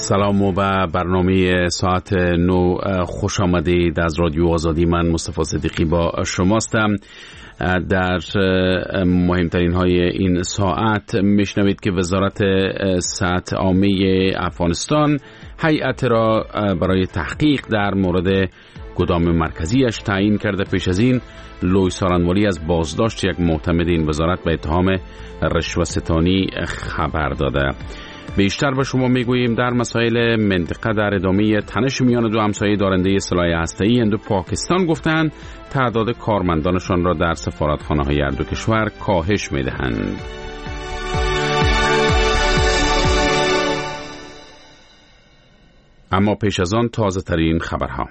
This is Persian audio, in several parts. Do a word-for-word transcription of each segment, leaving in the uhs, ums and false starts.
سلام و به برنامه ساعت نو خوش آمدید از رادیو آزادی. من مصطفی صدیقی با شماستم. در مهمترین های این ساعت میشنوید که وزارت صحت عامه افغانستان هیئت را برای تحقیق در مورد گدام مرکزیش تعیین کرده. پیش از این لوی سارنوالی از بازداشت یک معتمد این وزارت به اتهام رشوه‌ستانی خبر داده. بیشتر به شما میگوییم در مسائل منطقه. در ادامه تنش میان دو همسایه دارنده سلاح هسته‌ای هند و پاکستان گفتند تعداد کارمندانشان را در سفارتخانه‌های هر دو کشور کاهش میدهند. اما پیش از آن تازه ترین خبرها.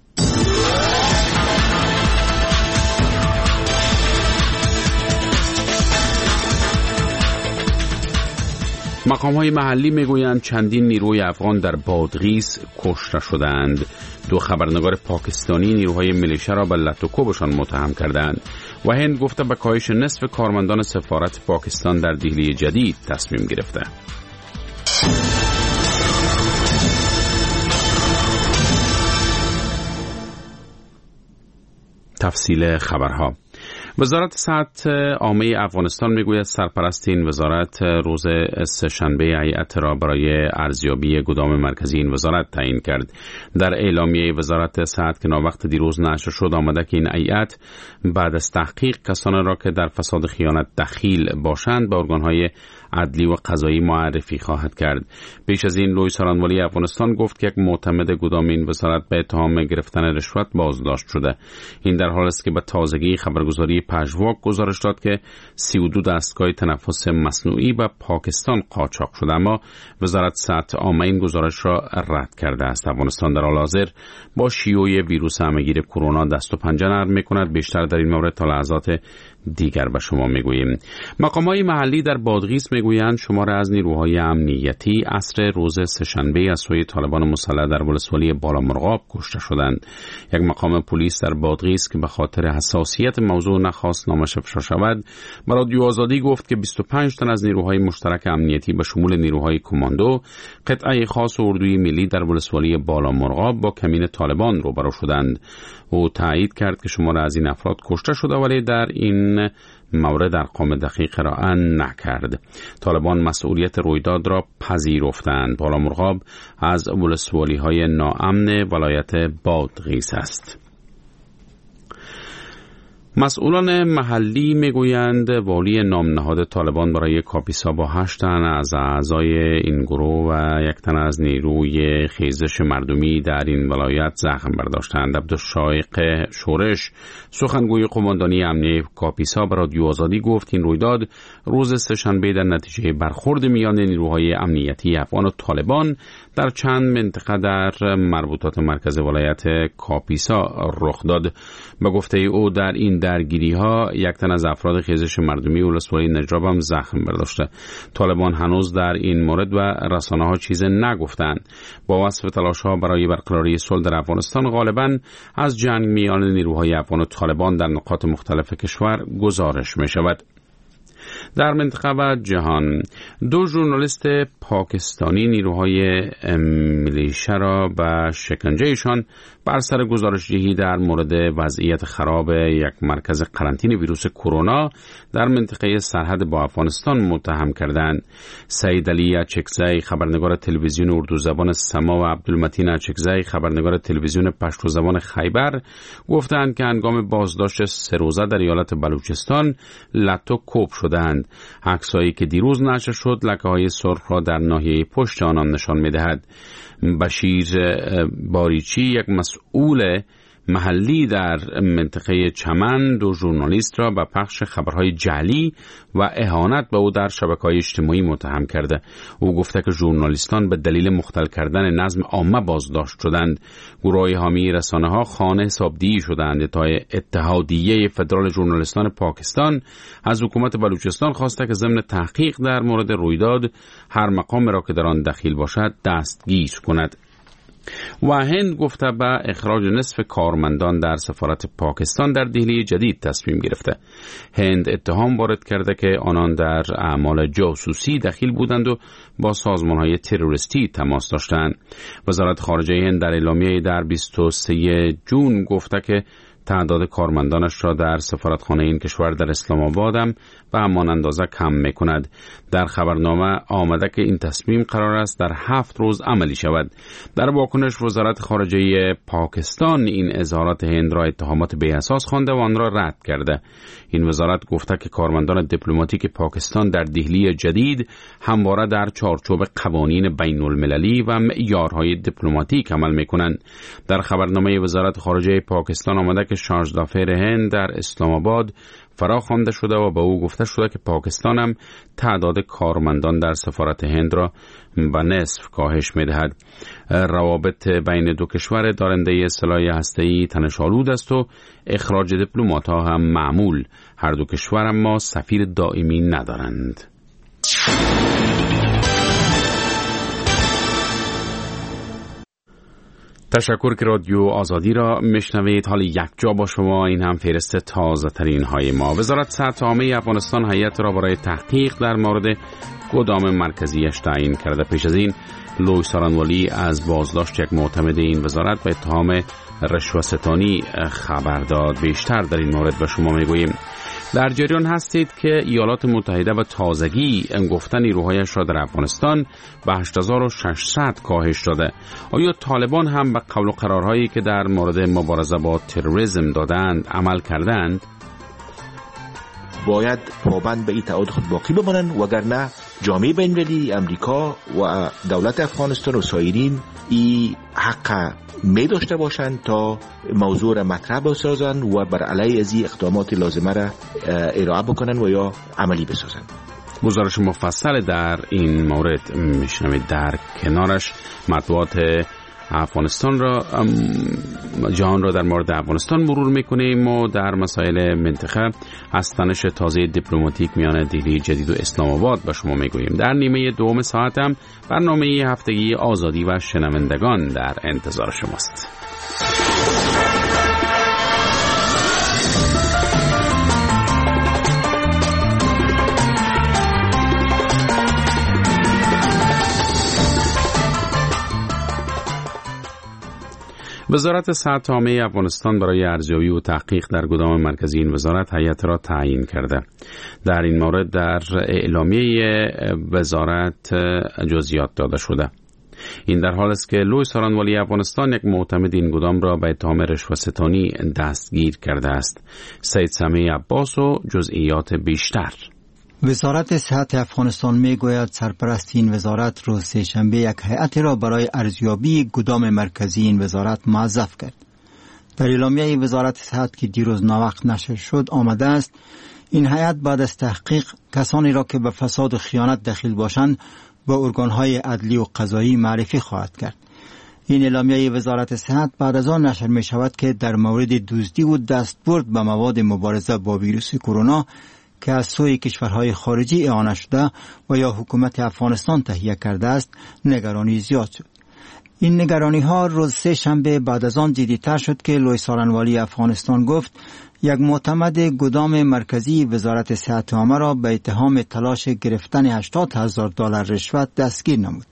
مقام‌های محلی میگویند چندین نیروی افغان در بادغیس کشته شدند. دو خبرنگار پاکستانی نیروهای میلیشه را به لطوکوبشان متهم کردند و هند گفته به کاهش نصف کارمندان سفارت پاکستان در دهلی جدید تصمیم گرفته. تفصیل خبرها. وزارت صحت عامه افغانستان میگوید سرپرست این وزارت روز سه‌شنبه هیئت را برای ارزیابی گدام مرکزی این وزارت تعیین کرد. در اعلامیه وزارت صحت که ناوقت دیروز نشر شد آمده که این هیئت بعد از تحقیق کسانی را که در فساد خیانت دخیل باشند به ارگان‌های عدلی و قضایی معرفی خواهد کرد. پیش از این لوی سارنوالی افغانستان گفت که یک معتمد گدام این وزارت به اتهام گرفتن رشوت بازداشت شده. این در حالی است که به تازگی خبرگزاری پژواک گزارش داد که سی و دو دستگاه تنفس مصنوعی به پاکستان قاچاق شده، اما وزارت صحت عامه این گزارش را رد کرده است. افغانستان در حال حاضر با شیوع ویروس همهگیر کرونا دست و پنجه نرم می‌کند. بیشتر در این مورد تا لحظات دیگر به شما میگوییم. مقامات محلی در بادغیس میگویند شمار از نیروهای امنیتی عصر روز سه‌شنبه از سوی طالبان مسلح در ولسوالی بالامرغاب کشته شدند. یک مقام پلیس در بادغیس که به خاطر حساسیت موضوع نخواست نامش افشا شود به رادیو آزادی گفت که بیست و پنج تن از نیروهای مشترک امنیتی به شمول نیروهای کماندو، قطعه خاص و اردوی ملی در ولسوالی بالامرغاب با کمین طالبان روبرو شدند. او تایید کرد که شمار از این افراد کشته شده ولی در این مورد ارقام دقیق را نکرد. طالبان مسئولیت رویداد را پذیرفتند. بالامرغاب از ولسوالی های ناامن ولایت بادغیس است. مسئولان محلی میگویند والی نام نهاد طالبان برای کاپیسا با هشت تن از اعضای این گروه و یک تن از نیروی خیزش مردمی در این ولایت زخم برداشتند. عبدالشایق شورش سخنگوی قماندانی امنیه کاپیسا به رادیو آزادی گفت این رویداد روز سه‌شنبه در نتیجه برخورد میان نیروهای امنیتی افغان و طالبان در چند منطقه در مربوطات مرکز ولایت کاپیسا رخ داد. به گفته او در این درگیری ها یک تن از افراد خیزش مردمی ولسوالی نجراب هم زخم برداشته. طالبان هنوز در این مورد و رسانه ها چیز نگفتند. با وصف تلاش ها برای برقراری صلح در افغانستان غالبا از جنگ میان نیروهای افغان و طالبان در نقاط مختلف کشور گزارش می شود. در منطقه و جهان دو ژورنالیست پاکستانی نیروهای میلیشه را به شکنجهشان بر سر گزارش‌دهی در مورد وضعیت خراب یک مرکز قرنطینه ویروس کرونا در منطقه سرحد با افغانستان متهم کردند. سعید علی اچکزی خبرنگار تلویزیون اردو زبان سما و عبدالمتین اچکزی خبرنگار تلویزیون پشتو زبان خیبر گفتند که هنگام بازداشت سه روزه در ایالت بلوچستان لتو کوب شدند. عکسایی که دیروز نشر شد لکه‌های سرخ را در ناحیه پشت آنان نشان می‌دهد. بشیر باریچی یک مسئول محلی در منطقه چمن دو ژورنالیست را به پخش خبرهای جعلی و اهانت به او در شبکه‌های اجتماعی متهم کرده. او گفته که ژورنالیستان به دلیل مختل کردن نظم عامه بازداشت شدند. گروه حامی رسانه‌ها خانه حسابدهی شدند تا اتحادیه فدرال ژورنالیستان پاکستان از حکومت بلوچستان خواسته که ضمن تحقیق در مورد رویداد هر مقام را که در آن دخیل باشد دستگیر کند. و هند گفته به اخراج نصف کارمندان در سفارت پاکستان در دهلی جدید تصمیم گرفته. هند اتهام وارد کرده که آنان در اعمال جاسوسی دخیل بودند و با سازمان‌های تروریستی تماس داشتند. وزارت خارجه هند در اعلامیه‌ای در بیست و سوم ژوئن گفته که تعداد کارمندانش را در سفارتخانه این کشور در اسلام آباد هم به همان اندازه کم می‌کند. در خبرنامه آمده که این تصمیم قرار است در هفت روز عملی شود. در واکنش وزارت خارجه پاکستان این اظهارات هند را اتهامات بی اساس خوانده و آن را رد کرده. این وزارت گفته که کارمندان دیپلماتیک پاکستان در دهلی جدید همواره در چارچوب قوانین بین المللی و معیارهای دیپلماتیک عمل می‌کنند. در خبرنامه وزارت خارجه پاکستان آمده که شارژ دافیر هند در اسلام آباد فرا خوانده شده و به او گفته شده که پاکستان هم تعداد کارمندان در سفارت هند را به نصف کاهش می‌دهد. روابط بین دو کشور دارنده سلاح هسته‌ای تنش‌آلود است و اخراج دیپلمات‌ها هم معمول. هر دو کشور اما سفیر دائمی ندارند. تشکر که رادیو آزادی را میشنوید. حال یک جا با شما، این هم فهرست تازه ترین های ما. وزارت صحت عامه افغانستان هیئت را برای تحقیق در مورد گدام مرکزیش تعیین کرده. پیش از این لوی سارانوالی از بازداشت یک معتمد این وزارت به اتهام رشوه‌ستانی خبر داد. بیشتر در این مورد به شما میگوییم. در جریان هستید که ایالات متحده به تازگی گفته نیروهایش را در افغانستان به هشت هزار و ششصد کاهش داده. آیا طالبان هم به قول و قرارهایی که در مورد مبارزه با تروریسم دادند عمل کردند؟ باید پابند به این تعهد خود باقی بمانند، وگرنه جامعه بین‌المللی امریکا و دولت افغانستان و سایرین این حق می داشته باشند تا موضوع را مطرح بسازند و بر علیه از این اقدامات لازمه را ارائه بکنند و یا عملی بسازند. گزارش مفصل در این مورد میشنوید. در کنارش مطبوعات افغانستان را جهان را در مورد افغانستان مرور میکنیم و در مسائل منطقه هستنش تازه دیپلماتیک میان دهلی جدید و اسلام آباد به شما میگوییم. در نیمه دوم ساعت هم برنامه هفتگی آزادی و شنوندگان در انتظار شماست. وزارت صحت عامه افغانستان برای ارزیابی و تحقیق در گدام مرکزی این وزارت هیئت را تعیین کرده. در این مورد در اعلامیه وزارت جزئیات داده شده. این در حال است که لوی سارانوالی افغانستان یک معتمد این گدام را به اتهام رشوه‌ستانی دستگیر کرده است. سید سمیع عباس و جزئیات بیشتر. وزارت صحت افغانستان می گوید سرپرست این وزارت روز سه‌شنبه یک هیئت را برای ارزیابی گدام مرکزی این وزارت موظف کرد. در اعلامیه وزارت صحت که دیروز ناوقت نشر شد آمده است این هیئت بعد از تحقیق کسانی را که به فساد و خیانت دخیل باشند به ارگان‌های عدلی و قضایی معرفی خواهد کرد. این اعلامیه وزارت صحت بعد از آن نشر می شود که در مورد دزدی و دستبرد به مواد مبارزه با ویروس کرونا که از سوی کشورهای خارجی اعانه شده و یا حکومت افغانستان تهیه کرده است نگرانی زیاد شد. این نگرانی ها روز سه شنبه بعد از آن جدی‌تر شد که لوی سارانوالی افغانستان گفت یک معتمد گدام مرکزی وزارت صحت عامه را به اتهام تلاش گرفتن هشتاد هزار دلار رشوه دستگیر نمود.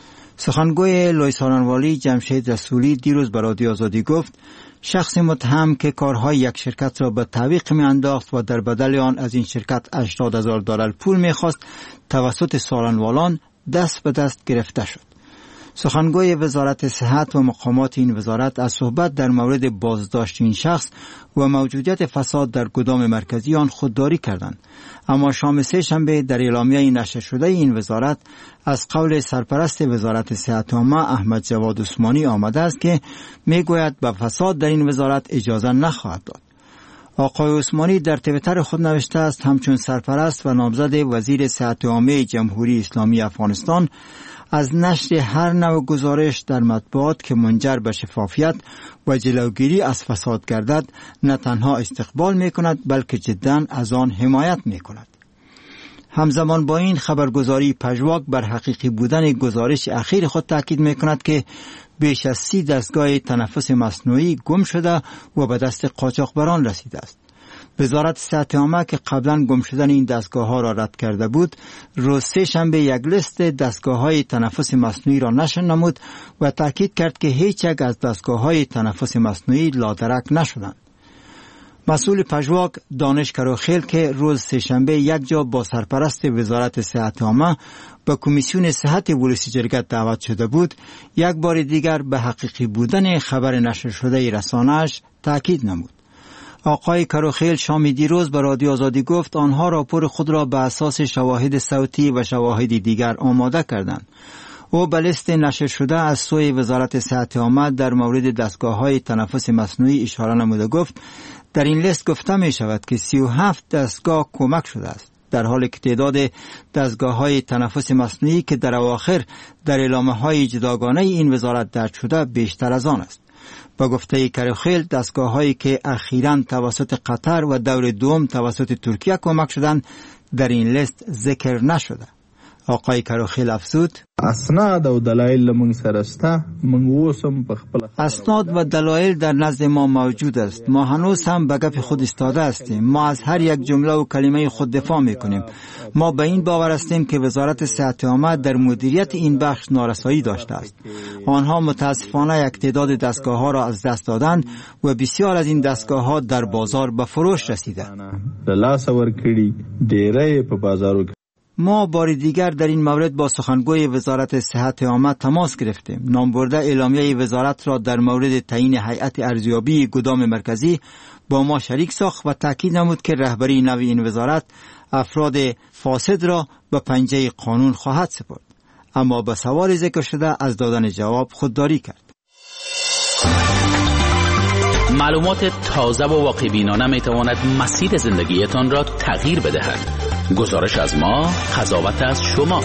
سخنگوی لوی سارانوالی جمشید رسولی دیروز به رادیو آزادی گفت شخص متهم که کارهای یک شرکت را به تعویق می انداخت و در بدل آن از این شرکت هشتاد هزار دلار پول می خواست توسط سارانوالان دست به دست گرفته شد. سخنگوی وزارت صحت و مقامات این وزارت از صحبت در مورد بازداشت این شخص و موجودیت فساد در گدام مرکزی آن خودداری کردند. اما شام سه شنبه در اعلامیه نشر شده این وزارت از قول سرپرست وزارت صحت عامه احمد جواد عثمانی آمده است که میگوید به فساد در این وزارت اجازه نخواهد داد. آقای عثمانی در توییتر خود نوشته است همچون سرپرست و نامزد وزیر صحت عامه جمهوری اسلامی افغانستان از نشر هر نوع گزارش در مطبوعات که منجر به شفافیت و جلوگیری از فساد گردد نه تنها استقبال می کند بلکه جداً از آن حمایت می کند. همزمان با این خبرگزاری پژواک بر حقیقی بودن گزارش اخیر خود تاکید می‌کند که بیش از سی دستگاه تنفس مصنوعی گم شده و به دست قاچاقبران رسیده است. وزارت صحت عامه که قبلا گم شدن این دستگاه ها را رد کرده بود، روز سه شنبه یک لیست دستگاه های تنفس مصنوعی را نشر نمود و تاکید کرد که هیچ یک از دستگاه های تنفس مصنوعی لادرک نشدند. مسئول پژواک دانش کراخیل که روز سه شنبه یک جا با سرپرست وزارت صحت عامه به کمیسیون صحت ولسی جرگه دعوت شده بود، یک بار دیگر به حقیقی بودن خبر نشر شده رسانه‌اش تاکید نمود. آقای کراخیل شام دیروز به رادیو آزادی گفت آنها راپور خود را به اساس شواهد صوتی و شواهد دیگر آماده کردند. او به لیست نشر شده از سوی وزارت صحت عامه در مورد دستگاه‌های تنفس مصنوعی اشاره نموده گفت در این لیست گفته می شود که سی و هفت دستگاه کمک شده است، در حالی که تعداد دستگاه‌های تنفس مصنوعی که در اواخر در اعلامیه‌های جداگانه این وزارت درج شده بیشتر از آن است. با گفته کراخیل دستگاه‌هایی که اخیراً توسط قطر و دور دوم توسط ترکیه کمک شدند در این لیست ذکر نشده. آقای کراخیل افزود اسناد و دلایل موږ سره شته، موږ اوس هم په خپل اسناد و دلایل در نزد ما موجود است. ما هنوز هم به گپ خود ایستاده هستیم. ما از هر یک جمله و کلمه خود دفاع میکنیم. ما به این باور هستیم که وزارت صحت عامه در مدیریت این بخش نارسایی داشته است. آنها متاسفانه یک تعداد دستگاه ها را از دست دادند و بسیار از این دستگاه ها در بازار به فروش رسیده. لاس ورکړي ډېرې په بازارو. ما بار دیگر در این مورد با سخنگوی وزارت صحت عامه تماس گرفتیم. نامبرده اعلامیه وزارت را در مورد تعیین هیئت ارزیابی گدام مرکزی با ما شریک ساخت و تاکید نمود که رهبری نو این وزارت افراد فاسد را به پنجه قانون خواهد سپرد، اما به سوال ذکر شده از دادن جواب خودداری کرد. معلومات تازه و واقع بینانه می تواند مسیر زندگیتان را تغییر بدهد. گزارش از ما، قضاوت از شما.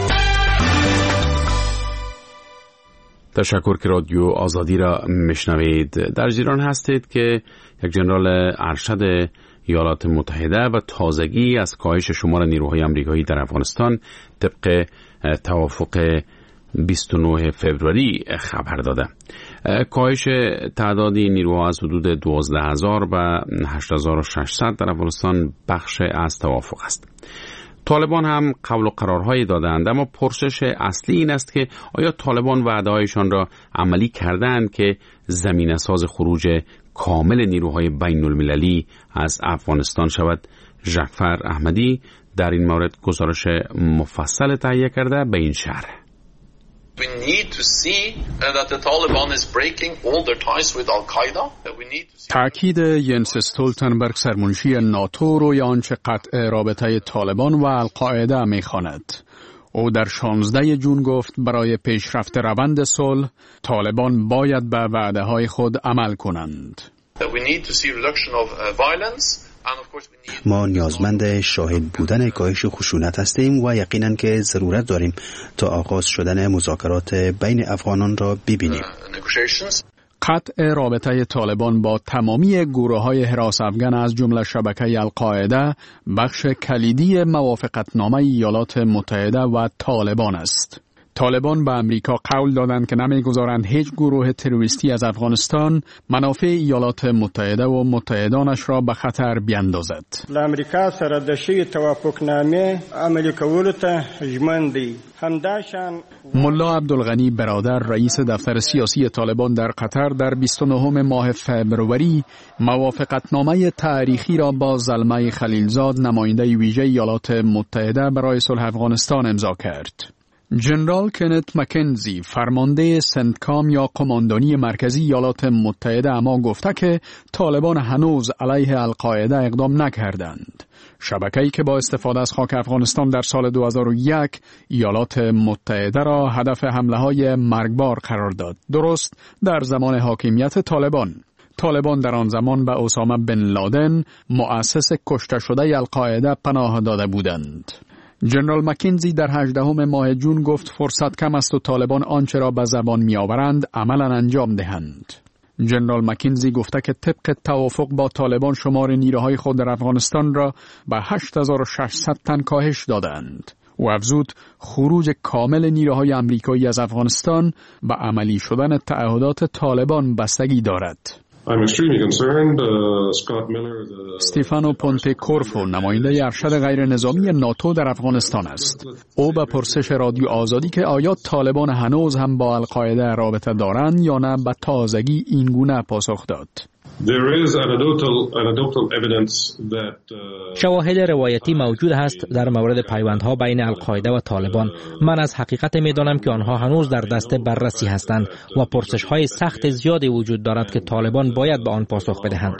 تشکر که رادیو آزادی را میشنوید. در ایران هستید که یک جنرال ارشد ایالات متحده و تازگی از کاهش شمار نیروهای آمریکایی در افغانستان طبق توافق بیست و نه فوریه خبر داده. کاهش تعداد نیروها از حدود دوازده هزار به هشت هزار و ششصد در افغانستان بخش از توافق است. طالبان هم قول و قرارهایی دادند، اما پرسش اصلی این است که آیا طالبان وعده‌هایشان را عملی کردند که زمینه ساز خروج کامل نیروهای بین المللی از افغانستان شود؟ جعفر احمدی در این مورد گزارش مفصل تهیه کرده به این شرح. We need to see that the Taliban is breaking all their ties with Al-Qaeda. We need to see... تأکید ینس استولتنبرگ سرمنشی ناتو روی آنچه قطع رابطه طالبان و القاعده می‌خواند. او در شانزده ژوئن گفت برای پیشرفت روند صلح طالبان باید به وعده‌های خود عمل کنند. We need to see reduction of violence. ما نیازمند شاهد بودن کاهش خشونت هستیم و یقیناً که ضرورت داریم تا آغاز شدن مذاکرات بین افغانان را ببینیم. قطع رابطه طالبان با تمامی گروه‌های حراس افغان از جمله شبکه القاعده بخش کلیدی موافقتنامه ایالات متحده و طالبان است. طالبان به امریکا قول دادند که نمیگذارند هیچ گروه تروریستی از افغانستان منافع ایالات متحده و متحدانش را به خطر بیندازد. امریکا سره د شی توافقنامه عملی کولو ته ژمن دی. ملا عبدالغنی برادر رئیس دفتر سیاسی طالبان در قطر در بیست و نهم ماه فوریه موافقتنامه تاریخی را با زلمه خلیلزاد نماینده ویژه ایالات متحده برای صلح افغانستان امضا کرد. جنرال کنت مکنزی فرمانده سنتکام یا قماندانی مرکزی ایالات متحده اما گفته که طالبان هنوز علیه القاعده اقدام نکردند. شبکه‌ای که با استفاده از خاک افغانستان در سال دو هزار و یک ایالات متحده را هدف حمله‌های مرگبار قرار داد، درست در زمان حاکمیت طالبان. طالبان در آن زمان به اسامه بن لادن مؤسس کشته شده القاعده پناه داده بودند. جنرال مکنزی در هجدهم ماه ژوئن گفت فرصت کم است و طالبان آنچه را به زبان می آورند عملاً انجام دهند. جنرال مکینزی گفته که طبق توافق با طالبان شمار نیروهای خود در افغانستان را به هشت هزار و ششصد تن کاهش دادند. او افزود خروج کامل نیروهای آمریکایی از افغانستان به عملی شدن تعهدات طالبان بستگی دارد. استیفانو پونته کورفو نماینده ارشد غیر نظامی ناتو در افغانستان است. او به پرسش رادیو آزادی که آیا طالبان هنوز هم با القاعده رابطه دارند یا نه به تازگی این گونه پاسخ داد. شواهد روایتی موجود است در مورد پیوندها بین القاعده و طالبان. من از حقیقت می‌دانم که آنها هنوز در دست بررسی هستند و پرسش‌های سخت زیادی وجود دارد که طالبان باید به آن پاسخ بدهند.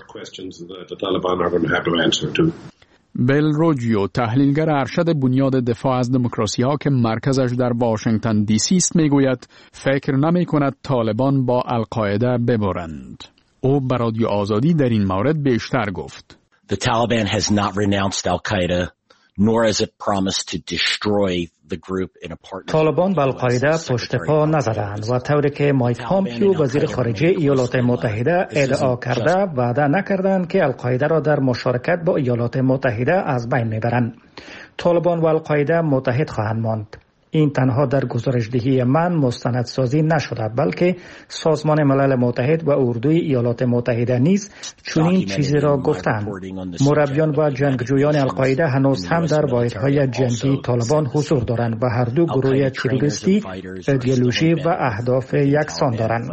بیل روجیو تحلیلگر ارشد بنیاد دفاع از دموکراسی ها که مرکزش در واشنگتن دی سی است میگوید فکر نمی کند طالبان با القاعده ببرند. او به رادیو آزادی در این مورد بیشتر گفت. The Taliban has not renounced Al-Qaeda nor has it promised to destroy the group in a partnership. طالبان به القاعده پشت پا نزدند و طوری که مایک پامپیو وزیر خارجه ایالات متحده ادعا کرده وعده نکردند که القاعده را در مشارکت با ایالات متحده از بین میبرند. طالبان و القاعده متحد خواهند ماند. این تنها در گزارشدهی من مستندسازی نشده بلکه سازمان ملل متحد و اردوی ایالات متحده نیز چنین چیزی را گفتند. مربیان و جنگجویان القاعده هنوز هم در واحدهای جنگی طالبان حضور دارند و هر دو گروه تروریستی ایدئولوژی و اهداف یکسان دارند.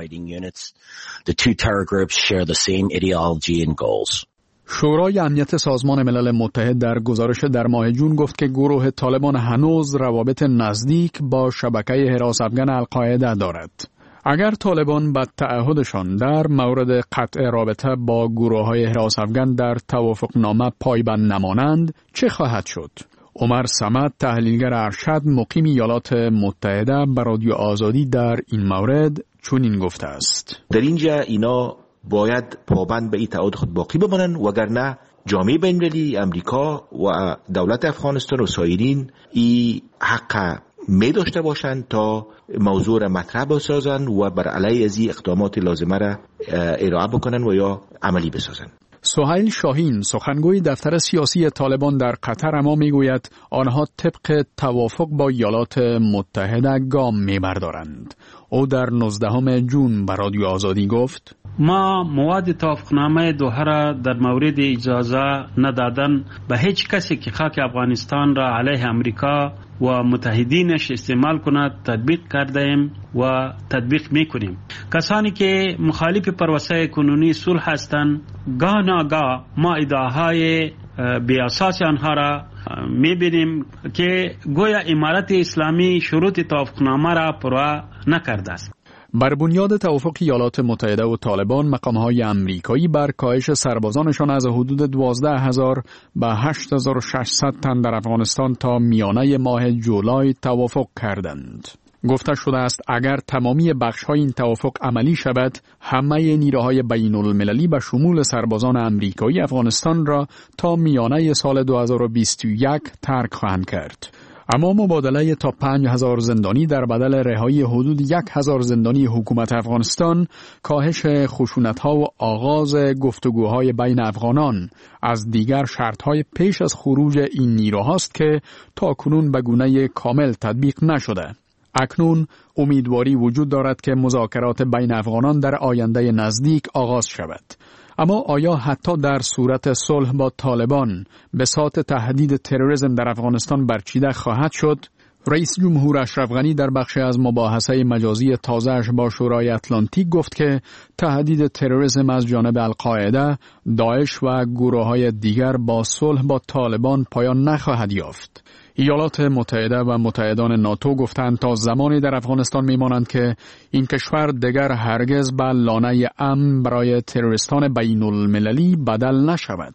شورای امنیت سازمان ملل متحد در گزارش در ماه جون گفت که گروه طالبان هنوز روابط نزدیک با شبکه حراس افغان القاعده دارد. اگر طالبان به تعهدشان در مورد قطع رابطه با گروه‌های حراس افغان در توافقنامه پایبند نمانند، چه خواهد شد؟ عمر صمد تحلیلگر ارشد مقیم ایالات متحده به رادیو آزادی در این مورد چنین گفته است. در اینجا اینا باید پابند به این تعهد خود باقی بمانند، وگرنه جامعه بین‌المللی امریکا و دولت افغانستان و سایرین این حق می داشته باشند تا موضوع را مطرح بسازند و بر علیه از این اقدامات لازمه را ارائه بکنند و یا عملی بسازند. سهیل شاهین سخنگوی دفتر سیاسی طالبان در قطر اما میگوید آنها طبق توافق با ایالات متحده گام میبردارند. او در نوزدهم ژوئن به رادیو آزادی گفت: ما مواد توافقنامه دوحه را در مورد اجازه ندادن به هیچ کسی که خاک افغانستان را علیه امریکا و متحدینش استعمال کند تطبیق کرده ایم و تطبیق میکنیم. کسانی که مخالف پروسه کنونی صلح هستند گاه ناگاه ما ادعاهای بی اساس آنها را میبینیم که گویا امارت اسلامی شروط توافقنامه را پروا نکرده است. بر بنیاد توافق ایالات متحده و طالبان، مقام‌های آمریکایی بر کاهش سربازانشان از حدود دوازده هزار به هشت هزار و ششصد تن در افغانستان تا میانه ماه جولای توافق کردند. گفته شده است اگر تمامی بخش‌های این توافق عملی شود، همه نیروهای بین‌المللی به شمول سربازان آمریکایی افغانستان را تا میانه سال دو هزار و بیست و یک ترک خواهند کرد. اما مبادله تا پنج هزار زندانی در بدل رهایی حدود یک هزار زندانی حکومت افغانستان، کاهش خشونت‌ها و آغاز گفتگوهای بین افغانان از دیگر شرط‌های پیش از خروج این نیروهاست که تاکنون به گونه کامل تطبیق نشده. اکنون امیدواری وجود دارد که مذاکرات بین افغانان در آینده نزدیک آغاز شود. اما آیا حتی در صورت صلح با طالبان بساط تهدید تروریسم در افغانستان برچیده خواهد شد؟ رئیس جمهور اشرف غنی در بخشی از مباحثه مجازی تازه‌اش با شورای اتلانتیک گفت که تهدید تروریسم از جانب القاعده، داعش و گروه‌های دیگر با صلح با طالبان پایان نخواهد یافت. ایالات متحده و متحدان ناتو گفتند تا زمانی در افغانستان میمانند که این کشور دیگر هرگز به لانه امن برای تروریستان بین المللی بدل نشود.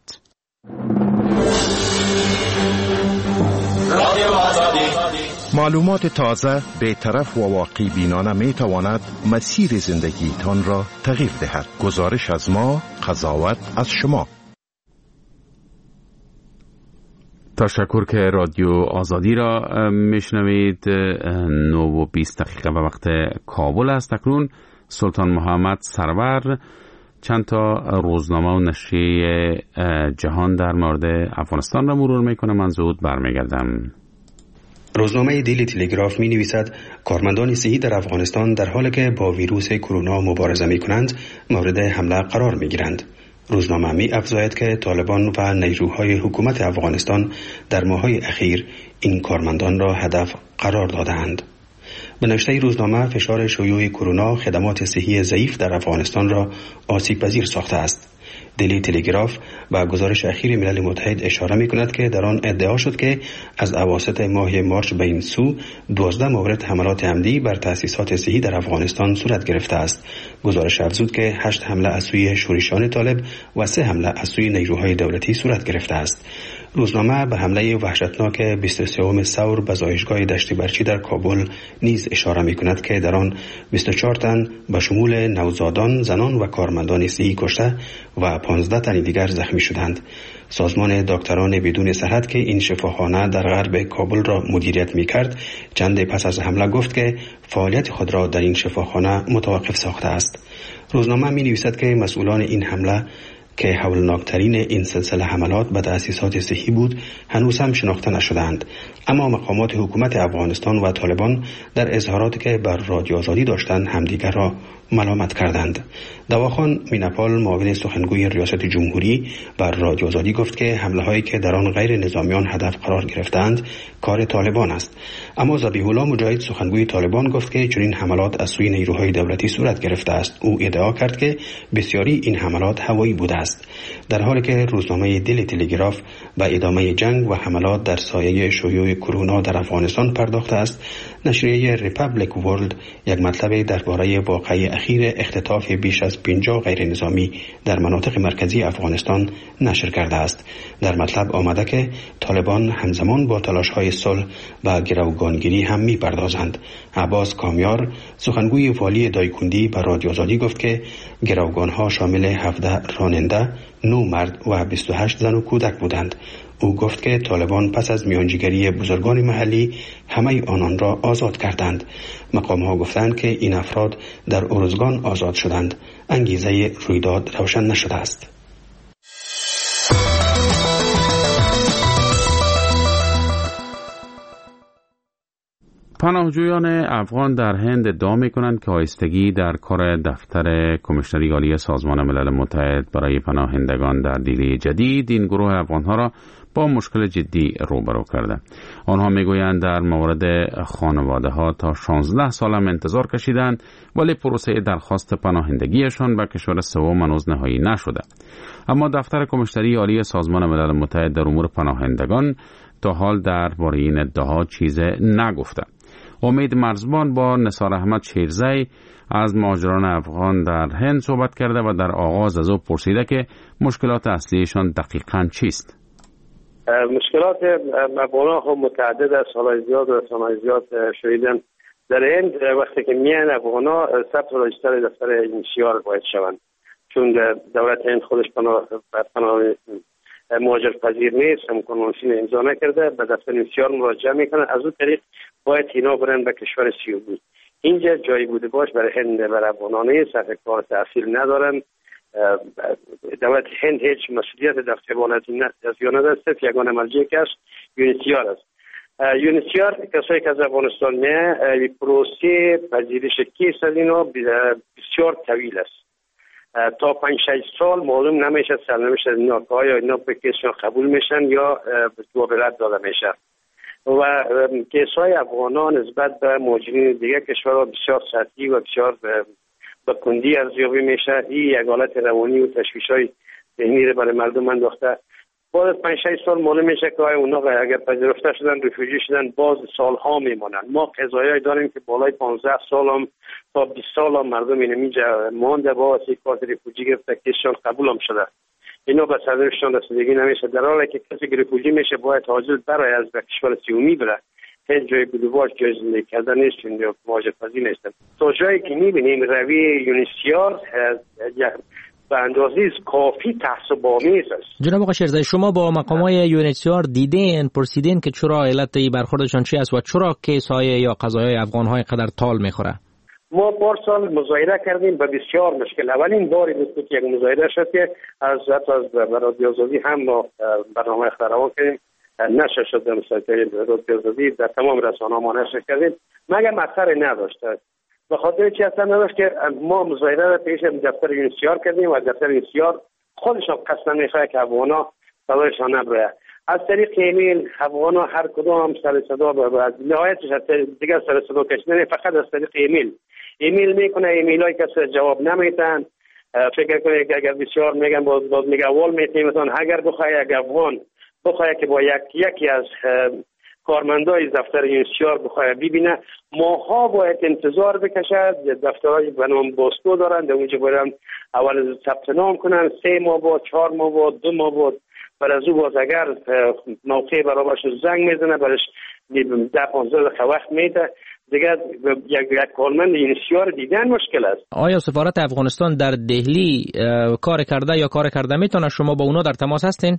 معلومات تازه، بی‌طرف و واقع بینانه می تواند مسیر زندگیتان را تغییر دهد. گزارش از ما، قضاوت از شما. تشکر که رادیو آزادی را میشنوید. نه و بیست دقیقه و وقت کابل است. اکنون سلطان محمد سرور چند تا روزنامه و نشریه جهان در مورد افغانستان را مرور میکنم. من زود برمیگردم. روزنامه دیلی تلگراف می نویسد کارمندان صحی در افغانستان در حالی که با ویروس کرونا مبارزه می کنند مورد حمله قرار می گیرند. روزنامه می افزاید که طالبان و نیروهای حکومت افغانستان در ماه‌های اخیر این کارمندان را هدف قرار دادند. به نوشته روزنامه فشار شیوع کرونا خدمات صحی ضعیف در افغانستان را آسیب پذیر ساخته است. دیلی تلگراف و گزارش اخیر ملل متحد اشاره می کند که در آن ادعا شد که از اواسط ماه مارچ به این سو دوازده مورد حملات عمدی بر تأسیسات صحی در افغانستان صورت گرفته است. گزارش افزود که هشت حمله از سوی شورشیان طالب و سه حمله از سوی نیروهای دولتی صورت گرفته است. روزنامه به حمله وحشتناک بیست و سوم ثور به زایشگاه دشت برچی در کابل نیز اشاره می کند که در آن بیست و چهار تن به شمول نوزادان، زنان و کارمندان صحی کشته و پانزده تن دیگر زخمی شدند. سازمان دکتران بدون سرحد که این شفاخانه در غرب کابل را مدیریت می کرد چند پس از حمله گفت که فعالیت خود را در این شفاخانه متوقف ساخته است. روزنامه می نویسد که مسئولان این حمله که هولناکترین این سلسله حملات به تأسیسات صحی بود هنوز هم شناخته نشدند، اما مقامات حکومت افغانستان و طالبان در اظهاراتی که بر رادیو آزادی داشتند همدیگر را ملامت کردند. دواخان میناپال معاون سخنگوی ریاست جمهوری بر رادیو آزادی گفت که حمله هایی که در آن غیر نظامیان هدف قرار گرفتند کار طالبان است، اما ذبیح الله مجاهد سخنگوی طالبان گفت که چنین حملات از سوی نیروهای دولتی صورت گرفته است. او ادعا کرد که بسیاری این حملات هوایی بوده است، در حالی که روزنامه دیلی تلگراف به ادامه جنگ و حملات در سایه شیوع کرونا در افغانستان پرداخته است. نشریه ریپابلیک ورلد یک مطلب درباره واقعه اخیر اختطاف بیش از پنجاه غیر نظامی در مناطق مرکزی افغانستان نشر کرده است. در مطلب آمده که طالبان همزمان با تلاش‌های صلح و گروگانگیری هم می‌پردازند. عباس کامیار سخنگوی والی دایکندی به رادیو آزادی گفت که گروگان‌ها شامل هفده راننده، نه مرد و بیست و هشت زن و کودک بودند. او گفت که طالبان پس از میانجیگری بزرگان محلی همه آنان را آزاد کردند. مقام‌ها گفتند که این افراد در ارزگان آزاد شدند. انگیزه رویداد روشن نشده است. پناهجویان افغان در هند ادعا می‌کنند که آیستگی در کار دفتر کمیشنری عالی سازمان ملل متحد برای پناهندگان در دیلی جدید این گروه افغان‌ها را با مشکل جدی روبرو کرده. آنها میگویند در مورد خانواده‌ها تا شانزده سال هم انتظار کشیدند، ولی پروسه درخواست پناهندگیشان به کشور سوم هنوز نهایی نشده. اما دفتر کمیشنری عالی سازمان ملل متحد در امور پناهندگان تا حال درباره این ادعاها چیز نگفته. امید مرزبان با نثار احمد شیرزی از مهاجران افغان در هند صحبت کرده و در آغاز از او پرسیده که مشکلات اصلیشان دقیقاً چیست؟ مشکلات افغان‌ها هم متعدد است. سالهای زیاد و سالهای زیاد شدیدن در هند. وقتی که میان افغان‌ها ثبت راجستر دفتر انشیار باید شوند، چون دولت هند خودش پناه پناه مهاجر پذیر نیست، هم کنوانسیون امضا نکرده، به دفتر انشیار مراجعه میکنن. از اون طریق باید اینا برن به کشور سیومی. اینجا جایی بوده باش برای هند برای افغان‌ها نیست، صرف کار تحصیل ندارن. دولت هند هیچ مسئولیت دفتر از یا نداره، صرف یگانه مرجعی که است یونیسیار است. یونیسیار کسایی که از افغانستان میه پروسه پذیرش کیس از اینا بسیار طویل است. تا پنج شش سال معلوم نمیشه سرنوشت اینا که آیا اینا به کیسشون قبول میشن یا جواب رد داده میشه. و کیس‌های افغانان نسبت به مهاجرین دیگه کشورها بسیار سطحی و بسیار به کندی ارزیابی میشه. این یک حالت روانی و تشویش‌های ذهنی رو برای مردم انداخته. بعد از پنج شش سال معلوم میشه که اونا اگر پذیرفته شدن رفوجی شدن باز سالها میمونن. ما قضایایی داریم که بالای پانزده سال هم تا بیست سال هم مردم اینجا مانده با واسه کارت رفوجی گرفته کیسشون قبول هم شده. اینا به سرنوشتشان رسیدگی نمیشه، در حالی که کسی که رفوجی میشه باید حاضر برای از به کشور سیومی بره. هیچ جای بودواش جای زندگی کردن نیست، چون مهاجر پذیر نیستن. تا جایی که میبینیم روی یونیسیار به اندازه کافی تعصب آمیز است. جناب آقای شیرزی، شما با مقامات یونیسیار دیدین، پرسیدین که چرا علت برخوردشان چی است و چرا کیس‌های یا قضایای افغان‌های قدر طال میخوره؟ ما پارسال مظاهره کردیم به بسیار مشکل. اولین باری بود که یک مظاهره شد که از حتی از رادیو آزادی هم ما برنامه اختراع کردیم، نشر شد در مسائل رادیو آزادی، در تمام رسانه‌ها ما نشر کردیم، مگر اثر نداشت. به خاطر چی اثر نداشت که ما مظاهره را پیش دفتر یونسیار کردیم و دفتر یونسیار خودشان قصد میخواه که افغانا صدایشان نبره. از طریق ایمیل افغانا هر کدام سر صدا به نهایتش دیگر سر صدا کشیدن، فقط از طریق ایمیل ایمیل میکنه، ایمیل های کسی جواب نمیتن. فکر کنید که اگر بسیار میگن باز باز میگه اول میتیم مثلا اگر بخواه یک افغان بخواه که با یک یکی از کارمندای دفتر یونسیار بخواه ببینه، ماها باید انتظار بکشد. دفترهای به نام باسکو دارن، در اونجا باید اول ثبت نام کنن، سه ماه بود، چهار ماه بود، دو ماه بود. برای از او باز اگر موقع برابرش زنگ میزنه برش ده پانزده دقیقه وقت میده دیگه. یک یک کارمند یونسیار دیدن مشکل است. آیا سفارت افغانستان در دهلی کار کرده یا کار کرده میتونه؟ شما با اونا در تماس هستین؟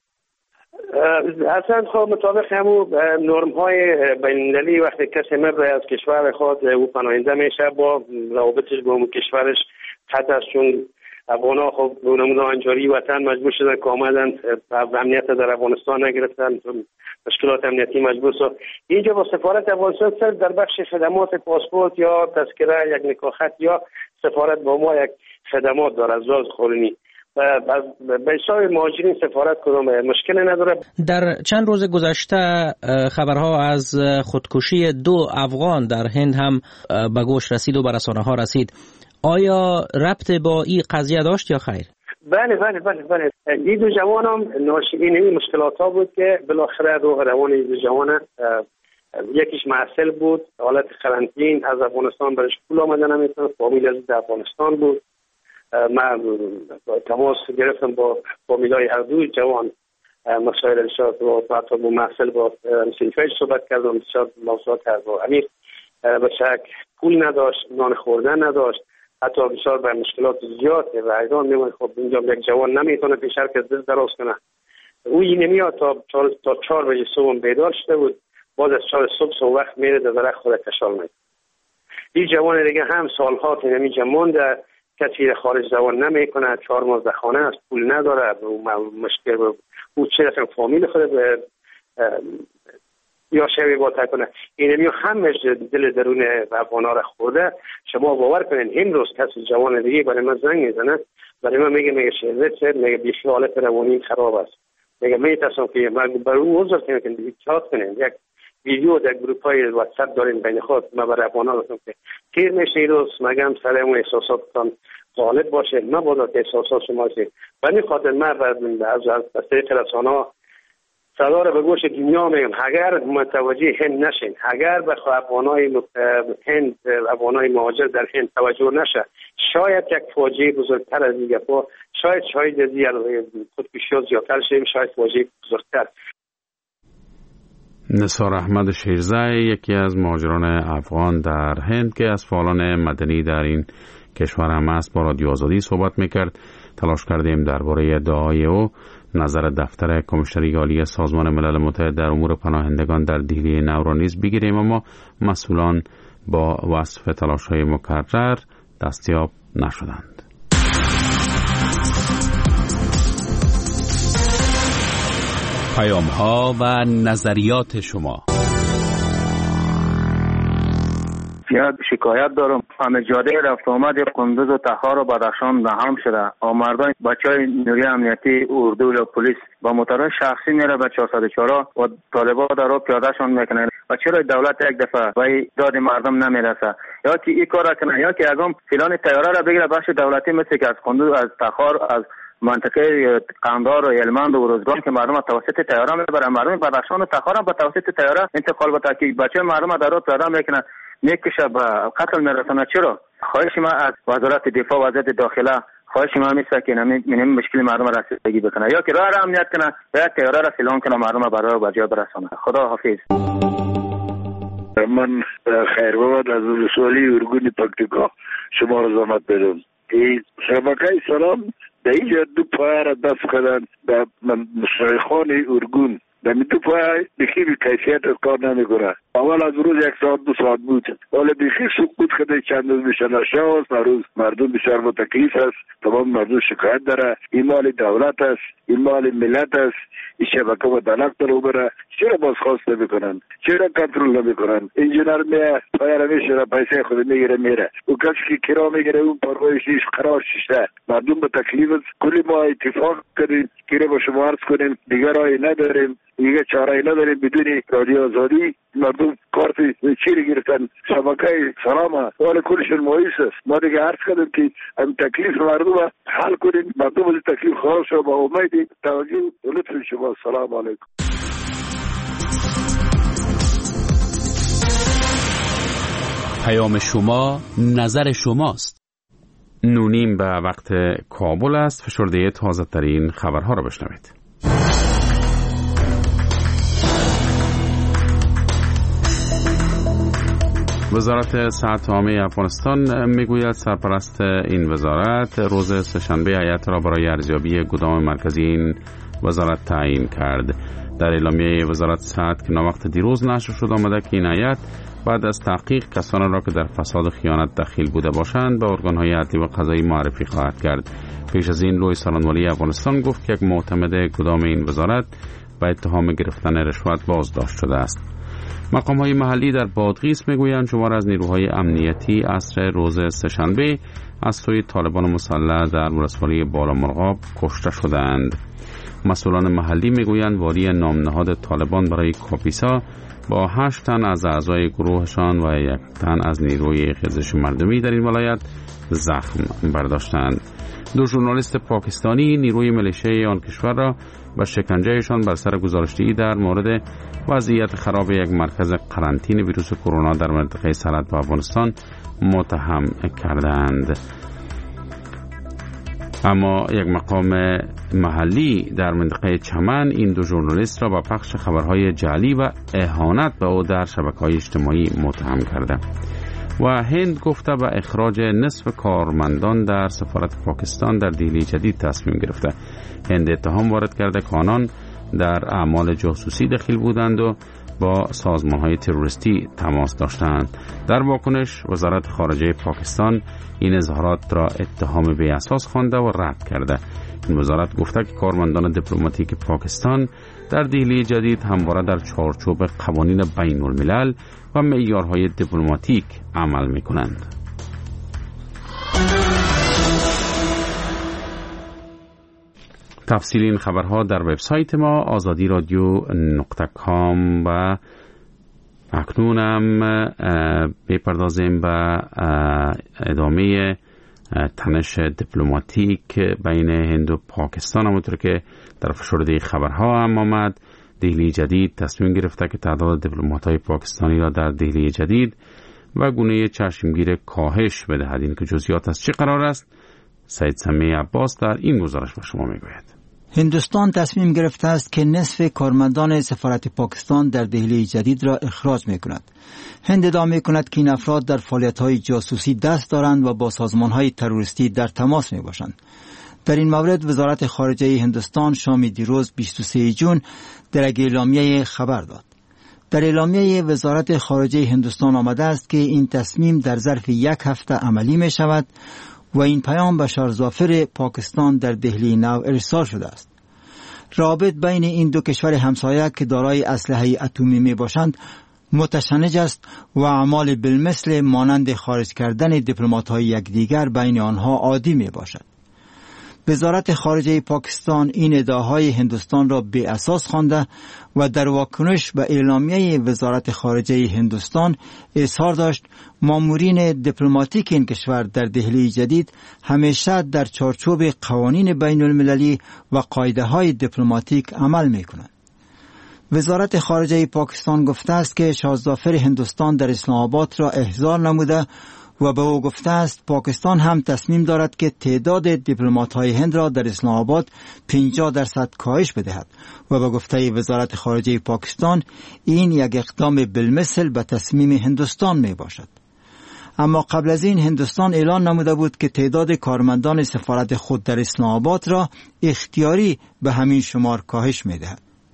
اصلا خب مطابق همون نرم های بین المللی وقتی کسی مبره از کشور خود او پناهنده میشه با روابطش با اون کشورش قطع است، چون افغان خب به نمونه انجاری وطن مجبور شدن که آمدن امنیت در افغانستان نگرفتن، مشکلات امنیتی مجبور شد. اینجا با سفارت افغانستان صرف در بخش خدمات پاسپورت یا تذکره یک نکاحت یا سفارت با ما یک خدمات داره از لحاظ قانونی. به حساب مهاجرین سفارت کدام مشکل نداره. در چند روز گذشته خبرها از خودکشی دو افغان در هند هم به گوش رسید و به رسانه ها رسید. آیا ربط با این قضیه داشت یا خیر؟ بله بله بله بله. این دو جوان هم ناشی این مشکلات ها بود که بالاخره روح روان این دو جوان، یکیش محصل بود حالت قرنطین از افغانستان برش پول آمده نمیتونه، فامیل از افغانستان بود. من تماس گرفتم با فامیلای هر دو جوان، مسائل ارشاد و حتی با محصل با سیفیش صحبت کردم، بسیار موضوعات کرد و امیر به شک پول نداشت، نان خوردن نداشت، حتی بسیار به مشکلات زیاد و ایران میمونه. خب اینجا یک جوان نمیتونه پیشر که دست دراز کنه، او این نمیاد تا چهار تا چهار بجه صبح بیدار شده بود، بعد از چهار صبح صبح وقت میره در درخت خود کشال میده. این جوان دیگه هم سالها اینجا مونده، کسی خارج زبان نمیکنه، چهار ماه در خانه است، پول نداره، مشکل با او چه رقم فامیل خود به یا شوی با کنه. این میو همش دل درون افغانا را خورده. شما باور کنین امروز کسی جوان دیگه برای من زنگ میزنه، برای من میگه میگه شهرت میگه بیخی حالت روانی خراب است، میگه میترسم که من برای اون عذر کنم که دیگه چات کنین. یک ویدیو در گروپ های واتساپ دارین بین خود، ما برای افغانا گفتم که تیر میشه روز مگم سر اون احساساتتان غالب باشه، مبادا که احساسات شما سی. به این خاطر من از از طریق رسانه‌ها صدا رو به گوش دنیا میگم اگر متوجه هند نشین، اگر به افغانای هند افغانای مهاجر در هند توجه نشه، شاید یک فاجعه بزرگتر از دیگه با شاید شاید دیگر خودکشی زیادتر شیم، شاید فاجعه بزرگتر. نثار احمد شیرزی یکی از مهاجران افغان در هند که از فعالان مدنی در این کشور هم است با رادیو آزادی صحبت میکرد. تلاش کردیم درباره ادعای او نظر دفتر کمیشنری عالی سازمان ملل متحد در امور پناهندگان در دهلی نو را نیز بگیریم، اما مسئولان با وصف تلاش‌های مکرر دستیاب نشدند. پیام‌ها و نظریات شما. یک شکایت دارم، همه جاده رفت آمد قندوز و تخار و بدخشان هم شده. مردان بچهای نیروی امنیتی اردو یا پلیس با موتورهای شخصی میره به چهارصد و چهار و طالبان در رو پیادهشان میکنن. و چرا دولت یک دفعه به داد مردم نمیرسه؟ یا که این کار کنه یا که اگم فلان تیاره را بگیره بخش دولتی مثل که از قندوز از تخار از منطقه قندهار و هلمند و روزگان که مردم توسط تیاره میبرن، مردم بدخشان و تخار هم به توسط تیاره انتقال به تاکید بچه مردم در رو پیاده میکنن میکشه به قتل میرسونه. چرا؟ خواهش ما از وزارت دفاع و وزارت داخله خواهش ما میشه که نمی مشکل مردم را رسیدگی بکنه، یا که راه را امنیت کنه یا تیاره را سلام کنه مردم را برای به جای برسونه. خدا حافظ. من خیر بابد از ولسوالی ارگون پکتیکا شما را زحمت بدم. این شبکه سلام در اینجا دو پایه را دست کردن در مشایخان ارگون در دو پای بخی بی کیفیت از کار نمیکنه. اول از روز یک ساعت دو ساعت بود، ولی بخی سکوت کرده چند روز میشه نشاست. روز مردم بسیار متکلیف است، تمام مردم شکایت داره. این مال دولت است، این مال ملت است. این شبکه و دلق رو بره، چرا بازخواست نمیکنن؟ چرا کنترل نمیکنن؟ انجینر میه پایر میشه پیسه خود میگیره میره. او کسی که کرا میگیره اون پروایش نیست قرار شیشته. مردم به تکلیف است. کلی ما اتفاق کردیم که با شما عرض کنیم دیگر رای نداریم، دیگه چاره نداریم. بدون رادیو آزادی مردم کارت چیری گرفتن، شبکه سلامه ولی کلشون مایوس است. ما دیگه عرض کردیم که هم تکلیف مردم حل کنیم. مردم از تکلیف خلاص شد. با امید توجه لطف شما. سلام علیکم. پیام شما نظر شماست. نونیم به وقت کابل است. فشرده تازه ترین خبرها را بشنوید. وزارت صحت عامه افغانستان میگوید سرپرست این وزارت روز سه‌شنبه هیئت را برای ارزیابی گدام مرکزی این وزارت تعیین کرد. در اعلامیه وزارت صحت که ناوقت دیروز نشر شد آمده که این هیئت بعد از تحقیق کسانی را که در فساد و خیانت دخیل بوده باشند به ارگان‌های عدلی و قضایی معرفی خواهد کرد. پیش از این لوی سالن‌ولی افغانستان گفت که یک معتمد گدام این وزارت به اتهام گرفتن رشوت بازداشت شده است. مقام‌های محلی در بادغیس میگویند شمار از نیروهای امنیتی عصر روز سه‌شنبه از سوی طالبان مسلح در ولسوالی بالامرغاب کشته شدند. مسئولان محلی میگویند والی نامنهاد طالبان برای کاپیسا با هشت تن از اعضای گروهشان و یک تن از نیروی خیزش مردمی در این ولایت زخم برداشتند. دو ژورنالیست پاکستانی نیروی ملیشیای آن کشور را با شکنجهشان بر سر گزارش‌دهی در مورد وضعیت خراب یک مرکز قرنطینه ویروس کرونا در منطقه سرحد با افغانستان متهم کردند. اما یک مقام محلی در منطقه چمن این دو ژورنالیست را با پخش خبرهای جعلی و اهانت به او در شبکه‌های اجتماعی متهم کرده و هند گفته به اخراج نصف کارمندان در سفارت پاکستان در دهلی جدید تصمیم گرفته. هند اتهام وارد کرده که آنان در اعمال جاسوسی دخیل بودند و با سازمان‌های تروریستی تماس داشتند. در واکنش وزارت خارجه پاکستان این اظهارات را اتهام بی اساس خوانده و رد کرده. این وزارت گفته که کارمندان دیپلماتیک پاکستان در دهلی جدید همواره در چارچوب قوانین بین الملل و معیارهای دیپلماتیک عمل می‌کنند. تفصیل این خبرها در وبسایت ما آزادی رادیو نقطه کام و اکنونم بپردازیم به ادامه تنش دیپلماتیک بین هند و پاکستان. همونطور که در فشرده خبرها هم آمد دهلی جدید تصمیم گرفته که تعداد دیپلمات‌های پاکستانی را در دهلی جدید و گونه چشمگیر کاهش بدهد. این که جزئیات از چه قرار است سید سمیع عباس در این گزارش به شما میگوید. هندوستان تصمیم گرفته است که نصف کارمندان سفارت پاکستان در دهلی جدید را اخراج می کند. هند ادعا می کند که این افراد در فعالیت‌های جاسوسی دست دارند و با سازمان‌های تروریستی در تماس می باشند. در این مورد وزارت خارجه هندوستان شام دیروز بیست و سوم ژوئن در یک اعلامیه خبر داد. در اعلامیه وزارت خارجه هندوستان آمده است که این تصمیم در ظرف یک هفته عملی می شود و این پیام به شارظافر پاکستان در دهلی نو ارسال شده است. رابط بین این دو کشور همسایه که دارای اسلحه اتمی می باشند متشنج است و اعمال بالمثل مانند خارج کردن دیپلمات‌های یکدیگر بین آنها عادی می باشد. وزارت خارجه پاکستان این ادعاهای هندوستان را بی اساس خوانده و در واکنش به اعلامیه وزارت خارجه هندوستان اظهار داشت مامورین دیپلماتیک این کشور در دهلی جدید همیشه در چارچوب قوانین بین المللی و قاعده های دیپلماتیک عمل می کنند. وزارت خارجه پاکستان گفته است که شاهزاده‌فر هندوستان در اسلام آباد را احضار نموده و به او گفته است پاکستان هم تصمیم دارد که تعداد دیپلمات‌های هند را در اسلام آباد پنجاه درصد کاهش بدهد و به گفته وزارت خارجه پاکستان این یک اقدام بالمثل به تصمیم هندوستان می باشد. اما قبل از این هندوستان اعلان نموده بود که تعداد کارمندان سفارت خود در اسلام آباد را اختیاری به همین شمار کاهش می دهد.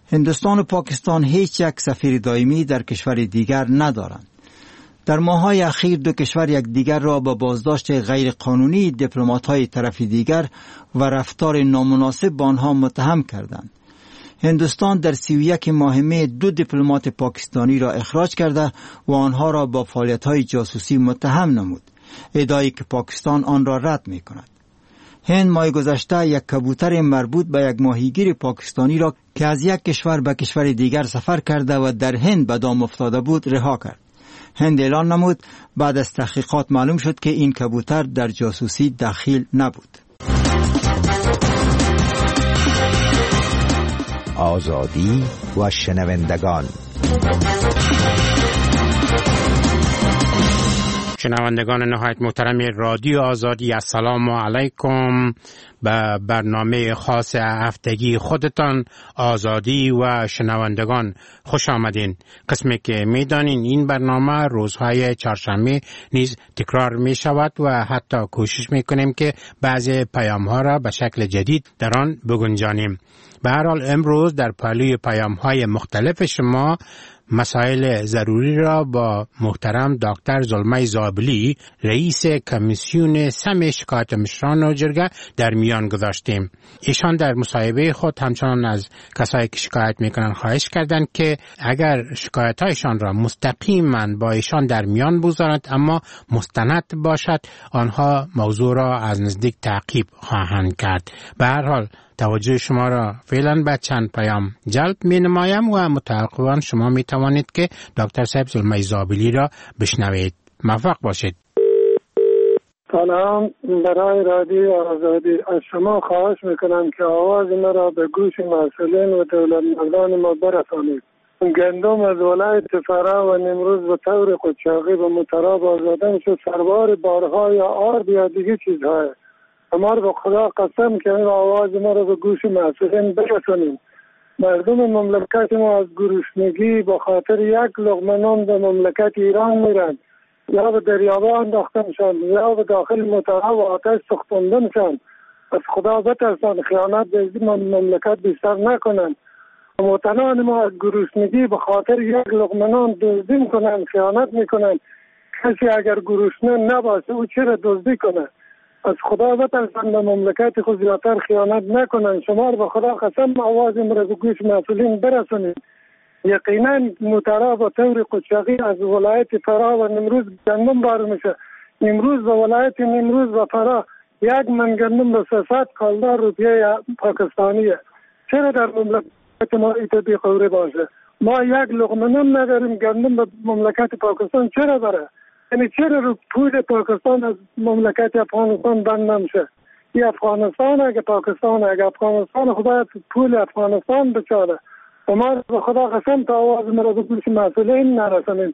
هندوستان و پاکستان هیچ یک سفیر دائمی در کشور دیگر ندارند. در ماه‌های اخیر دو کشور یک دیگر را با بازداشت غیر قانونی دیپلمات‌های طرف دیگر و رفتار نامناسب با آنها متهم کردند. هندوستان در سی و یک ماه می دو دیپلمات پاکستانی را اخراج کرده و آنها را با فعالیت‌های جاسوسی متهم نمود، ادعایی که پاکستان آن را رد می‌کند. هند ماه گذشته یک کبوتر مربوط به یک ماهیگیر پاکستانی را که از یک کشور به کشور دیگر سفر کرده و در هند به دام افتاده بود رها کرد. هند اعلان نمود بعد از تحقیقات معلوم شد که این کبوتر در جاسوسی دخیل نبود. آزادی و شنوندگان. شنوندگان نهایت محترم رادیو آزادی، السلام علیکم. به برنامه خاص هفتگی خودتان آزادی و شنوندگان خوش آمدین. قسمی که میدانین این برنامه روزهای چهارشنبه نیز تکرار می شود و حتی کوشش می کنیم که بعضی پیام ها را به شکل جدید در آن بگنجانیم. به هر حال امروز در پهلوی پیام های مختلف شما مسائل ضروری را با محترم دکتر زلمه زابلی، رئیس کمیسیون سم شکایت مشران و جرگه در میان گذاشتیم. ایشان در مصاحبه خود همچنان از کسایی که شکایت میکنن خواهش کردند که اگر شکایت هایشان را مستقیما با ایشان در میان بگذارند اما مستند باشد، آنها موضوع را از نزدیک تعقیب خواهند کرد. به هر حال توجه شما را فعلا به چند پیام جلب می نمایم و متعاقباً شما می توانید که دکتر صاحب زلمه زابلی را بشنوید. موفق باشید. سلام، برای رادیو آزادی از شما خواهش میکنم که آواز مرا به گوش مسئولین و دولت مردان ما برسانید. گندم از ولایت فرا و نمروز به طور قاچاقی به متراب آزادن شد، سربار بارها یا آرد یا دیگه چیزهای. ما به خدا قسم که این آواز ما رو به گوش مسئولین برسانیم. مردم مملکت ما از گرسنگی به خاطر یک لقمه نان به مملکت ایران میرن، یا به دریابه انداخته میشن یا به داخل متراب و آتش سوختنده میشن. از خدا بترسن، خیانت به این مملکت بیشتر نکنن. وطنان ما از گرسنگی به خاطر یک لقمه نان دزدی میکنن، خیانت میکنن. کسی اگر گرسنه نباشه او چرا دزدی کنه؟ از خدا بترسن، به مملکت خود زیادتر خیانت نکنن. شما به خدا قسم آواز ما را به گوش مسئولین برسونید. یقینا متراب و طور قاچاقی از ولایت فرا و نمروز گندم بار میشه. امروز به ولایت نمروز و فرا یک من گندم به سیصد کالدار روپیه پاکستانیه. چرا در مملکت ما ایت بی قوری باشه؟ ما یک لقمه نان نداریم، گندم به مملکت پاکستان چرا بره؟ یعنی چرا رو پول پاکستان از مملکت افغانستان بند نمیشه؟ این افغانستان اگه پاکستان اگه افغانستان خدا پول افغانستان بچاله. و ما به خدا قسم تا آواز مرا به گوش مسئولین نرسانیم.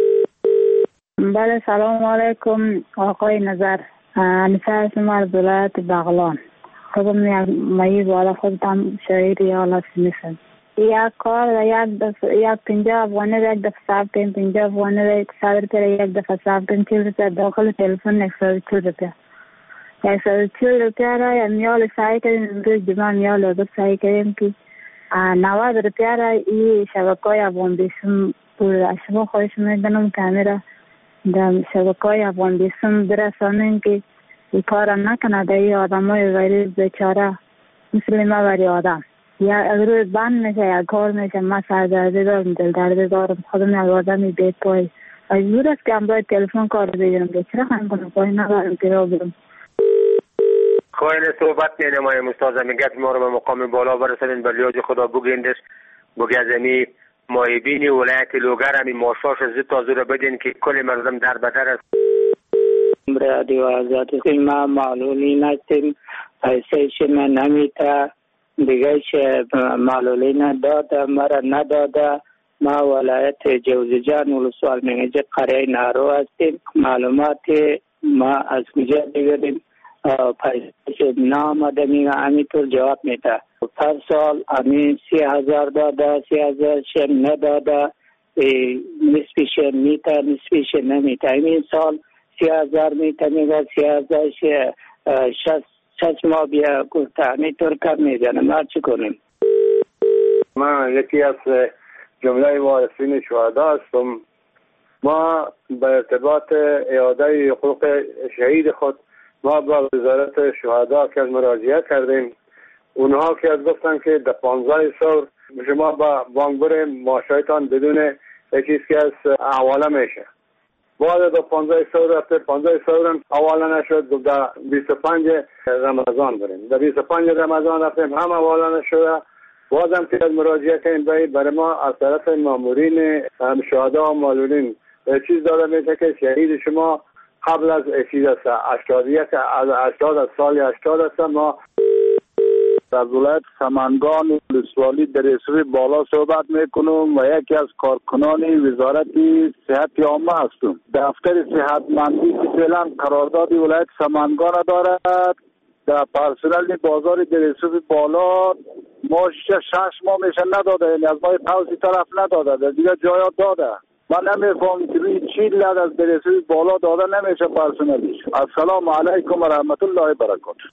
بله، سلام علیکم آقای نظر. انیسه هستم از ولایت بغلان. خودم مایی بالا خودم شاعری حالت نیستم. یک کار یک دفعه یک پنجاه افغانی را یک دفعه صرف کنیم، پنجاه افغانی را یک صد روپیه را یک دفعه صرف کنیم، چیز روپیه داخل تلفن یک صد چل روپیه یک صد چل روپیه را یا میال سعی کردیم. امروز جمعه میال رو سعی کردیم که نود روپیه را این شبکه های افغان بیسم بود. شما خواهش میکنم که همه را در شبکه های افغان بیسم برسانیم که این کار را نکنه. در این آدم های غریب بیچاره مثل ما بری آدم یا اگر بند میشه یا کار میشه، ما سردرده دارم، دلدرده دارم، خودم یک آدمی بیت پای مجبور است که هم باید تلفن کار بگیرم که چرا خواهیم کنم پای ندارم که را برم. خواهین صحبت نمایم استاد میگت ما رو به مقام بالا برسانین، به لیاج خدا بگیندش بگی از امی مایبینی ولایت لوگر همی ماشاش زد تازو رو بدین که کل مردم در بدر است. رادیو آزادی ما معلولی نستیم، پیسهش من نمیتا دیگه چه معلولی نداده، مرا نداده. ما ولایت جوزجان ولسوال منیجه قریه نارو هستیم. معلومات ما از کجا بگیریم؟ پیسهش نامده میگه همینطور جواب میده. هر سال همین سی هزار داده، سی هزار شن نداده، نصفش میته نصفش نمیته. همین سال سی هزار میته میگه سی هزار شست شش ماه بیا گفته همینطور کم میزنه. ما چی کنیم؟ من یکی از جمله وارثین شهدا هستم. ما به ارتباط اعاده حقوق شهید خود ما با وزارت شهدا که مراجعه کردیم. اونها که از گفتن که در پانزده سال شما با بانکبر معاشایتان بدون چیزی که از حواله میشه. بعد در پانزده سال رفته پانزده سال هم حواله نشد. در بیست و پنج رمضان بریم. در بیست و پنج رمضان رفتیم هم حواله نشده. بازم که از مراجعه کردیم برای ما از طرف مامورین شهدا و معلولین چیز داده میشه که شهید شما قبل از چیز است هشتاد یک از هشتاد از سال هشتاد است. ما از ولایت سمنگان ولسوالی در رسوی بالا صحبت میکنم و یکی از کارکنان وزارت صحت عامه هستم. دفتر صحتمندی که فعلا قرارداد ولایت سمنگان دارد در پرسنل بازار در رسوی بالا ما شش ماه میشه نداده، یعنی از ماه قوسی طرف نداده، در دیگه جایا داده. من نمیفهم که روی چی لد از در رسوی بالا داده نمیشه پرسنلش. السلام علیکم و رحمت الله و برکاته.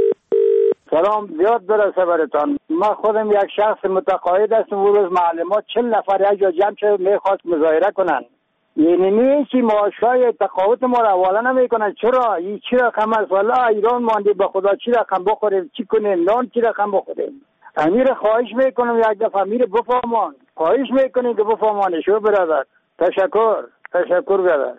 سلام زیاد برسه برتان. من خودم یک شخص متقاعد هستم. اون روز معلمات چل نفر یک جا جمع شد میخواست مظاهره کنن. یعنی نیستی معاشای تقاعد ما را حواله نمیکنن. چرا؟ این چی رقم است؟ والا ایران ماندی به خدا چی رقم بخوریم؟ چی کنیم؟ نان چی رقم بخوریم؟ امیر خواهش میکنم یک دفعه امیر بفهمان. خواهش میکنیم که بفهمانه. شو برادر. تشکر. تشکر برادر.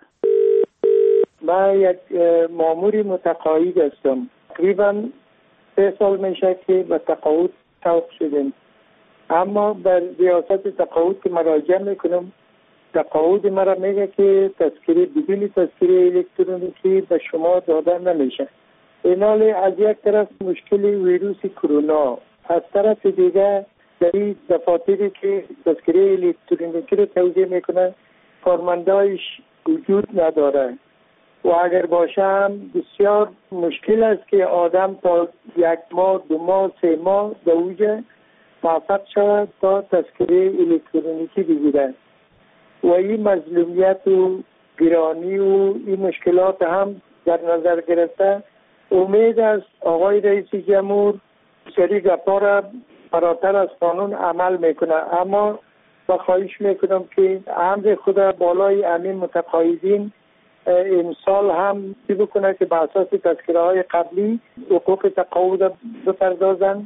من یک ماموری متقاعد هستم. تقریبا سه سال میشه که به تقاعد توقف شدیم، اما بر ریاست تقاعد که مراجعه میکنم تقاعد مرا میگه که تذکره بدون تذکره الکترونیکی به شما داده نمیشه. اینالی از یک طرف مشکل ویروس کرونا، از طرف دیگه در این دفاتری که تذکره الکترونیکی رو توزیع میکنه کارمندایش وجود نداره و اگر باشه هم بسیار مشکل است که آدم تا یک ماه دو ماه سه ماه در اوجه موفق شود تا تذکره الکترونیکی بگیرد و این مظلومیت و گرانی و این مشکلات هم در نظر گرفته امید است آقای رئیس جمهور سری گپا را فراتر از قانون عمل میکنه. اما با خواهش میکنم که امر خدا بالای امین متقاعدین امسال هم چی بکنه که به اساس تذکره های قبلی حقوق تقاعد بپردازند.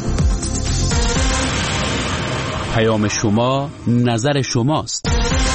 پیام شما نظر شماست.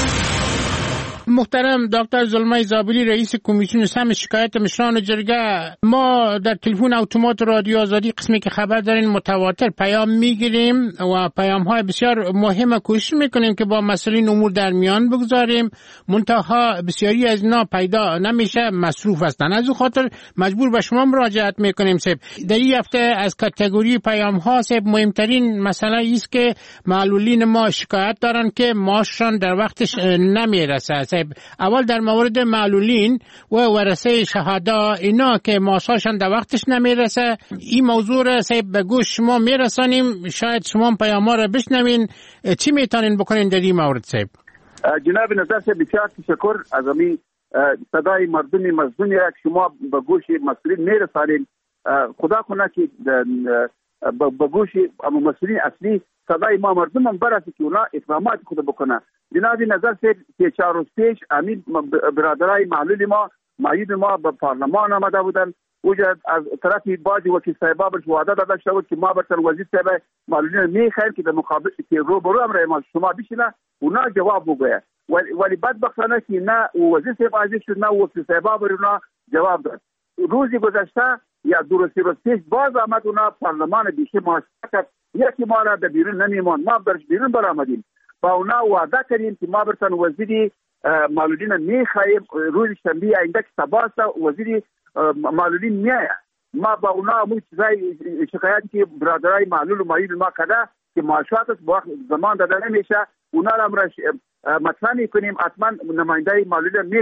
محترم دکتر زلمه زابلی رئیس کمیسیون سهم شکایت مشران جرگه، ما در تلفن اتومات رادیو آزادی قسمی که خبر دارین متواتر پیام میگیریم و پیام های بسیار مهم کوشش میکنیم که با مسئولین امور در میان بگذاریم، منتها بسیاری از اینا پیدا نمیشه، مصروف هستن. از اون خاطر مجبور به شما مراجعت میکنیم. سب در این هفته از کاتگوری پیام ها سب مهمترین مسئله است که معلولین ما شکایت دارن که معاششان در وقتش نمیرسه. اول در مورد معلولین و ورثه شهدا اینا که معاششان در وقتش نمیرسه، این موضوع را سیب به گوش شما میرسانیم، شاید شما پیام‌ها را بشنوین. چی میتونین بکنین در این مورد سیب؟ جناب نظر سیب بسیار تشکر از امی صدای مردمی مظلوم که شما به گوش مسئولین میرسانین. خدا کنه که به گوش مسئولین اصلی صدای ما مردم هم برسه که اونا اقدامات خود بکنه. جناب نظر سیب که چهار روز پیش امید برادرای معلول ما معید ما به پارلمان آمده بودن. وجد از طرفی بعضی وکیل صاحبا برش وعده داده شده بود که ما برتر وزیر صاحب معلولین میخوایم که در مقابل که روبرو امر ما شما بشینه اونا جواب بگویه، ولی بدبختانه که نه وزیر صاحب حاضر شد نه وکیل صاحبا بر اونا جواب داد. روزی گذشته یا دو روز پیش باز آمد اونا پارلمان بیشی مشارکت یکی ما را در بیرون نمیمان، ما برش بیرون برآمدیم با اونا وعده کردیم که ما برتن وزیری معلولین میخوایم روز شنبه آینده که سبا وزیری معلولین میایه. ما با اونا همون چیزای شکایتی که برادرای معلول و معید ما کده که معاشاتش با زمان داده نمیشه اونا را مطرح میکنیم، حتما نماینده معلولین میخوایم.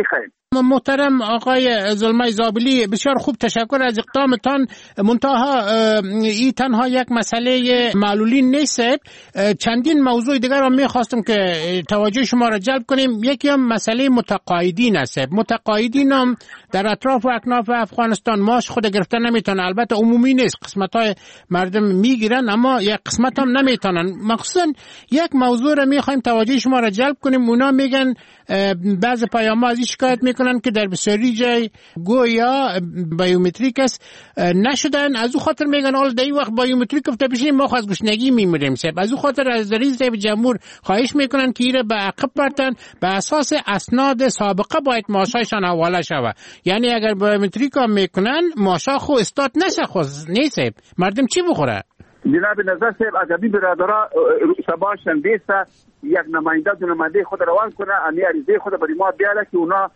محترم آقای زلمه زابلی، بسیار خوب، تشکر از اقدامتان. منتها این تنها یک مسئله معلولین نیست، چندین موضوع دیگر را میخواستم که توجه شما را جلب کنیم. یکی هم مسئله متقاعدین است. متقاعدین هم در اطراف و اکناف افغانستان ماش خود گرفتن نمیتونن، البته عمومی نیست، قسمت های مردم میگیرن اما یک قسمت هم نمیتونن. مخصوصا یک موضوع را میخوایم توجه شما را جلب کنیم. اونا میگن بعض پیام ها از این شکایت میکنن که در بسیاری جای گویا بایومتریک است نشدن، از او خاطر میگن حالا در این وقت بایومتریک گفته بشیم ما از گشنگی میمیریم. از او خاطر از رئیس جمهور خواهش میکنن که ایره به عقب برتن، به اساس اسناد سابقه باید معاشایشان حواله شود. یعنی اگر بایومتریک هم میکنن معاشا خو استاد نشه، خو نیست، مردم چی بخوره؟ جناب نظر صاحب اگر این برادرها سبا شنبه یک نماینده دو نماینده خود روان کنه، امی عریضه خود برای ما بیاله که اونا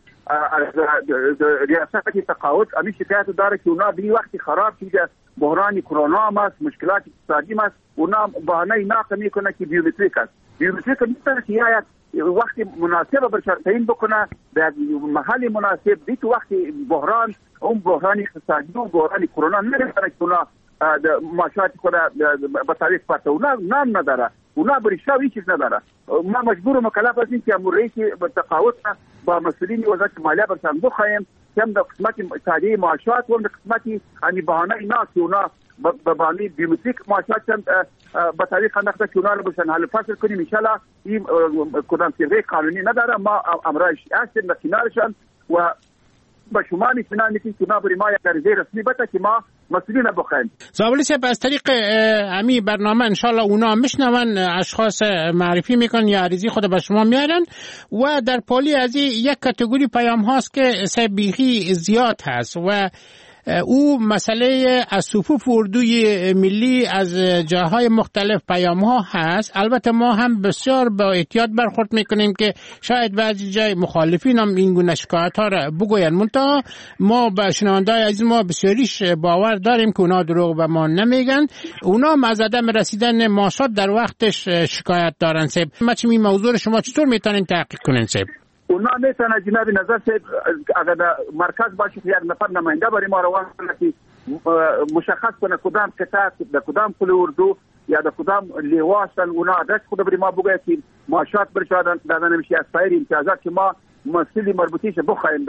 ریاست تقاعد امی شکایت داره که اونا به وقتی خراب شده، بحران کرونا هم است، مشکلات اقتصادی هم است، اونا بهانه ناقه میکنه که بیومتریک است. بیومتریک میتونه که یک وقتی مناسب برشان تعیین بکنه، در محل مناسب دیت وقتی بحران اون بحران اقتصادی و بحران کرونا نمیتونه که اونا معاشات خود به تعریف پرته، اونا نام نداره، اونا بریشا هیچ چیز نداره. ما مجبور و مکلف هستیم که امور رئیس تقاعد با مسئولین وزارت مالیه برسان بخواهیم که هم در قسمت تعدیه معاشات و در قسمت یعنی بهانه اینا که اونا به بهانه بیومتریک معاشات هم به طریق انداخته که اونا رو بشن حل فصل کنیم. انشالله این کدام صیغه قانونی نداره، ما امرایش هستیم در کنارشان و با شما اطمینان میدیم که ما برای ما یک عریضه رسمی بده که ما مسئولین بخواهیم. زابلی صاحب از طریق امی برنامه انشالله اونا میشنون، اشخاص معرفی میکنن یا عریضی خود به شما میارن و در پالی از یک کاتگوری پیام هاست که بیخی زیاد هست و او مسئله از صفوف اردوی ملی از جاهای مختلف پیام ها هست. البته ما هم بسیار با احتیاط برخورد میکنیم که شاید بعضی جای مخالفین هم این گونه شکایت ها را بگوین، منتها ما به شنونده‌های عزیز ما بسیاریش باور داریم که اونا دروغ به ما نمیگن، اونا هم از عدم رسیدن معاشات در وقتش شکایت دارن. سیب مچم این موضوع شما چطور میتونین تحقیق کنین؟ سیب اونا میتونه جناب نظر صاحب اگر مرکز باشه یک نفر نماینده برای ما روان کنه که مشخص کنه کدام قطعه در کدام پل اردو یا در کدام لیواشن اونا آدرس خود برای ما بگه که معاشات برشادن دادن نمیشه از سایر امتیازات که ما مسئولی مربوطیش بخواهیم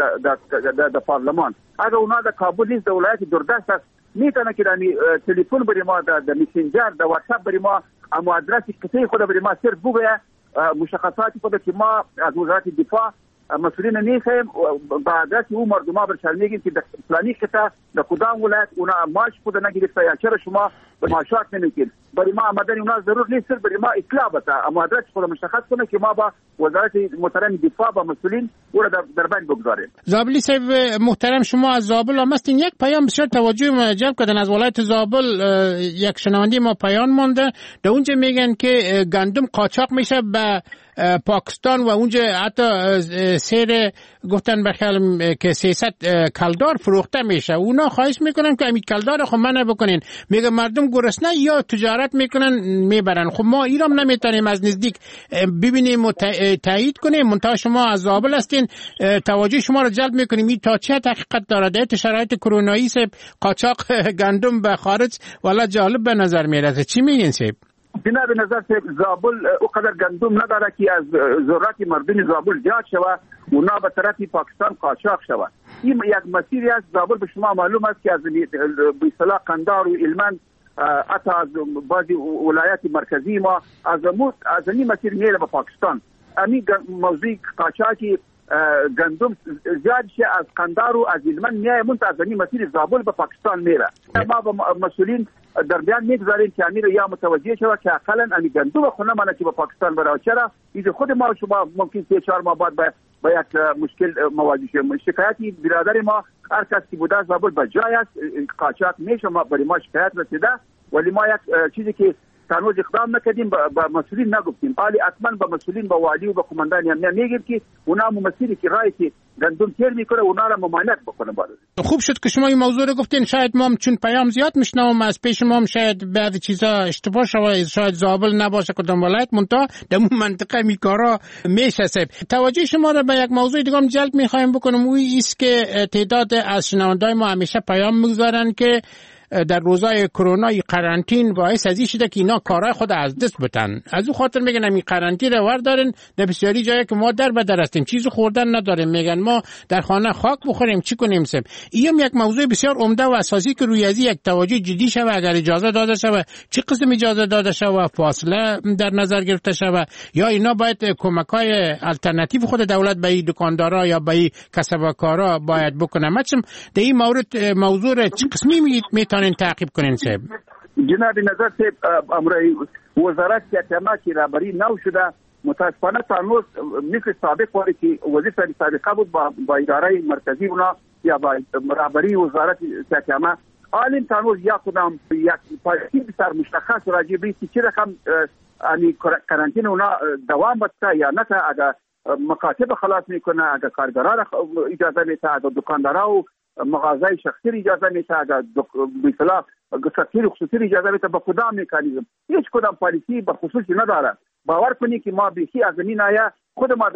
در پارلمان. اگر اونا در کابل نیست، در ولایت دوردست است، میتونه که در تلفن برای ما در مسنجر در واتساپ برای ما اما آدرس قطعه خود برای ما صرف بگه مشخصاتی خود که ما از وزارت دفاع مسئولین نیستیم بعد از او مردم ها برشان میگیم که در فلانی قطعه در کدام ولایت اونا ماش خود نگرفته یا چرا شما به معاشات نمیگید. برای ما آمدن اونا ضرور نیست، برای ما اطلاع بده اما آدرس خود مشخص کنه که ما با وزارت محترم دفاع با مسئولین او را در بین بگذاریم. زابلی صاحب محترم، شما از زابل هم هستین، یک پیام بسیار توجه جلب کردن از ولایت زابل. یک شنونده ما پیام مونده، در اونجا میگن که گندم قاچاق میشه به پاکستان و اونجا حتی سیر گفتن بخیالم که سیصد کلدار فروخته میشه. اونا خواهش میکنن که امی کلدار خب منع بکنین، میگه مردم گرسنه یا تجارت میکنن میبرن. خب ما ایرام نمیتونیم از نزدیک ببینیم و تایید کنیم، منتها شما از زابل هستین، توجه شما رو جلب میکنیم این تا چه حقیقت داره در شرایط کرونایی سب قاچاق گندم به خارج والا جالب به نظر میرسه. چی میگین سب؟ جناب نظر صاحب زابل او قدر گندم نداره که از ضرورت مردم زابل زیاد شود اونا به طرف پاکستان قاچاق شود. این یک مسیری است. زابل به شما معلوم است که از به اصطلاح قندار و علمند حتی از بعضی ولایات مرکزی ما از موت از این مسیر میره به پاکستان. همین موضوع قاچاقی گندم زیاد شه از قندار و از علمند میای منتها از این مسیر زابل به پاکستان میره. ما با مسئولین در بیان میگذاریم که امیر یا متوجه شود که اقلا امی گندم خونه منه که به پاکستان برای چرا ایده خود ما و شما ممکن سه چهار ماه بعد با یک مشکل مواجه شیم. شکایتی برادر ما هر کس که بوده زابل به جای است قاچاق میشه، ما برای ما شکایت رسیده ولی ما یک چیزی که تنوز اقدام نکردیم به مسئولین نگفتیم. حالی اطمن به مسئولین، به والی و به کماندان امنیت میگیم که اونا ممثلی که رای که گندم تیر میکنه اونا را ممانعت بکنه. باید خوب شد که شما این موضوع رو گفتین. شاید ما چون پیام زیاد میشنوم از پیش ما شاید بعضی چیزا اشتباه شوه، شاید زابل نباشه کدام ولایت منتها در اون منطقه میکارا میشه. توجه شما را به یک موضوع دیگه هم جلب میخوایم بکنم، اون است که تعداد از شنوندای ما همیشه پیام میگذارن که در روزای کرونا قرنطین باعث ازی شده که اینا کارهای خود از دست بتن. از اون خاطر میگن این قرنطین رو ور دارن در بسیاری جایی که ما در بدر هستیم چیزو خوردن نداریم، میگن ما در خانه خاک بخوریم چی کنیم سب. این یک موضوع بسیار عمده و اساسی که روی ازی یک توجه جدی شوه. اگر اجازه داده شوه چه قسم اجازه داده شوه، فاصله در نظر گرفته شوه، یا اینا باید کمکای الटरनेटिव خود دولت به دکاندارا یا به کسبکارا باید بکنه. مثلا در این مورد موضوع چه قسمی میتونین تعقیب کنین صاحب؟ جناب نظر صاحب امروی وزارت کتما که رهبری نو شده متاسفانه تنوز مثل سابق ولی که وظیفه سابقه بود با, با اداره مرکزی اونا یا با رهبری وزارت کتما عالم تنوز یا کدام یک پالیسی بسیار مشخص راجع به چه رقم یعنی قرنطینه اونا دوام بسته یا نه، اگر مکاتب خلاص میکنه، اگر کارگران اجازه میده، اگر دکاندارا و مغازه شخصی اجازه میده، اگر به اصطلاح سکتور خصوصی اجازه میده، با کدام مکانیزم هیچ کدام پالیسی به خصوصی نداره. باور کنید که ما بیخی از زمین آیا خود ما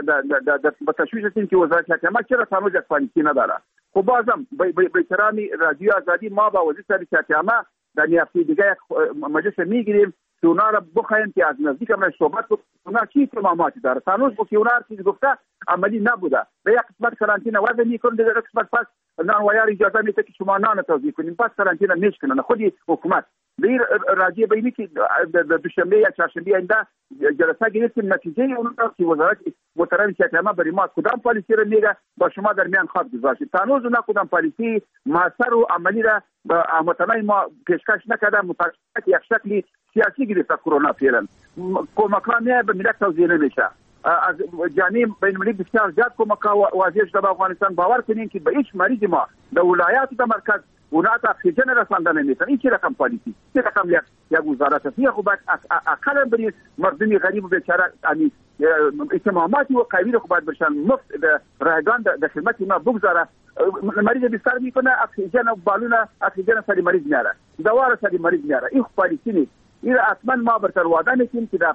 در تشویش هستیم که وزارت حکومت چرا تنوز یک پالیسی نداره. خب بازم به احترامی رادیو آزادی ما با وزیر حکومت در نیافتی دیگه یک مجلس میگیریم که اونا را بخوایم که از نزدیک امروز صحبت کنیم اونا چی اتماماتی داره. تنوز با که اونا چیزی گفته عملی نبوده. به یک قسمت قرنطینه وضع میکنه، دیگر قسمت پس نانوایار اجازه میده که شما نان توزیع کنیم، پس قرنطینه میشکنن خودی حکومت. به راجع به اینی که دوشنبه یا چهارشنبه آینده جلسه گرفتیم، نتیجه اون که وزارت محترم شکلما برای ما کدام پالیسی رو میگه با شما در میان خواب گذاشت. تنوز اونا کدام پالیسی موثر و عملی را به هموطنان ما پیشکش نکرده. متاسفانه یک شکلی سیاسی گرفته کرونا فعلا. کمکان به ملت توزیع نمیشه. از جانب بین‌المللی بسیار زیاد کمک‌ها واضح شده به افغانستان. باور کنین که به هیچ مریض ما در ولایات و مرکز اونا تا اکسیژن رسانده نمیتونن. این چه رقم پالیسی، چه رقم یک یک وزارت است. خب اقلا برای مردم غریب و بیچاره یعنی اتماماتی و قوی خو باید بشن مفت رایگان در خدمت ما بگذاره. مریض بیستر میکنه، اکسیژن و بالون اکسیژن سری مریض میاره، دوا سری مریض میاره. این پالیسی نیست. این اصلا ما برتر وعده میکنیم که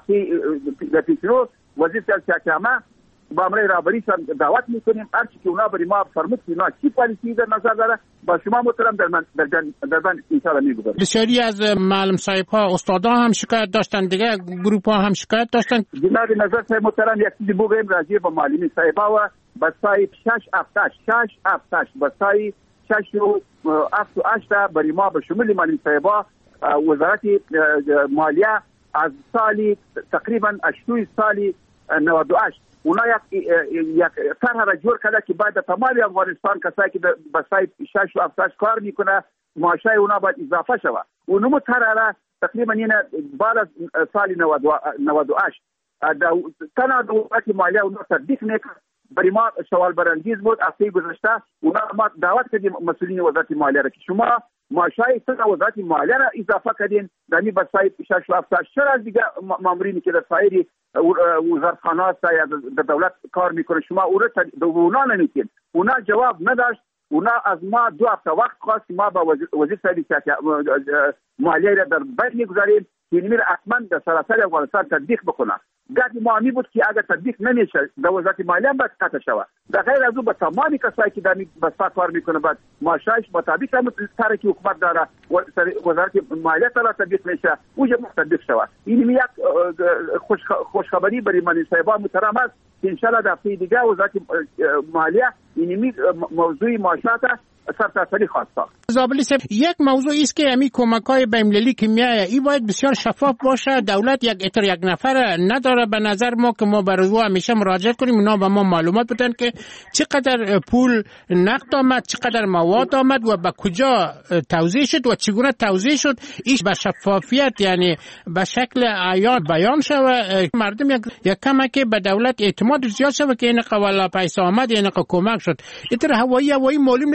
در پیشرو وزیر حکومت با امر رهبری دعوت میکنیم هرچی که اونا برای ما فرمود که اونا چی پالیسی در نظر داره با شما محترم در من در جن در من ان شاء الله میگذارم. بسیاری از معلم صاحب ها استادا هم شکایت داشتن، دیگه گروپ ها هم شکایت داشتن. جناب نظر صاحب محترم یک چیزی بگم راجع به معلمی صاحب و بسای شش افتاش شش افتاش بسای شش و افت و هشت برای ما به شمول معلم صاحب وزارت مالیه از سالی تقریبا اشتوی سالی نود و هشت اونا یک یک طرح را جور کرده که باید تمام افغانستان کسایی که به سایت شش و هفتش کار میکنه معاشای اونا باید اضافه شود. اونمو طرح را تقریبا اینه بعد از سال نود و هشت تنها دولت مالیه اونا تطبیق میکنه. برای ما سوال برانگیز بود. هفته گذشته اونا ما دعوت کردیم مسئولین وزارت مالیه را که شما معاشای سنا وزارت مالیه را اضافه کردین دانی به سایت شش و هفتش. چرا از دیگه مامورینی که در سایر وزارتخانه هست یا در دولت کار میکنه شما او را اونا نمیتین؟ اونا جواب نداشت. اونا از ما دو هفته وقت خواست که ما با وزیر صاحب مالیه را در بین میگذاریم که این میره حتما در سراسر افغانستان تطبیق بکنه. گاهی معانی بود که اگر تطبیق نمیشه در وزارت مالیه باید قطع شود. در غیر از او به تمامی کسایی که در بسا کار میکنه بعد معاشش مطابق هم طرحی که حکومت داره وزارت مالیه تا تطبیق میشه اوجه تطبیق شود. این یک خوش خوشخبری برای من صاحبا محترم است که ان شاء الله در هفته دیگه وزارت مالیه این موضوع معاشات سرتاسری خواسته. زابلی صاحب یک موضوع است که همین کمک‌های بین‌المللی که میایه این باید بسیار شفاف باشه. دولت یک اتر یک نفر نداره. به نظر ما که ما برای او همیشه مراجعه کنیم اونا به ما معلومات بدن که چقدر پول نقد آمد، چقدر مواد آمد و به کجا توزیع شد و چگونه توزیع شد. ایش به شفافیت یعنی به شکل عیان بیان شود. مردم یک یک کمک به دولت اعتماد زیاد شود که این قوالا پیسه آمد این کمک شد. اتر هوایی هوایی معلوم نیست که پیسه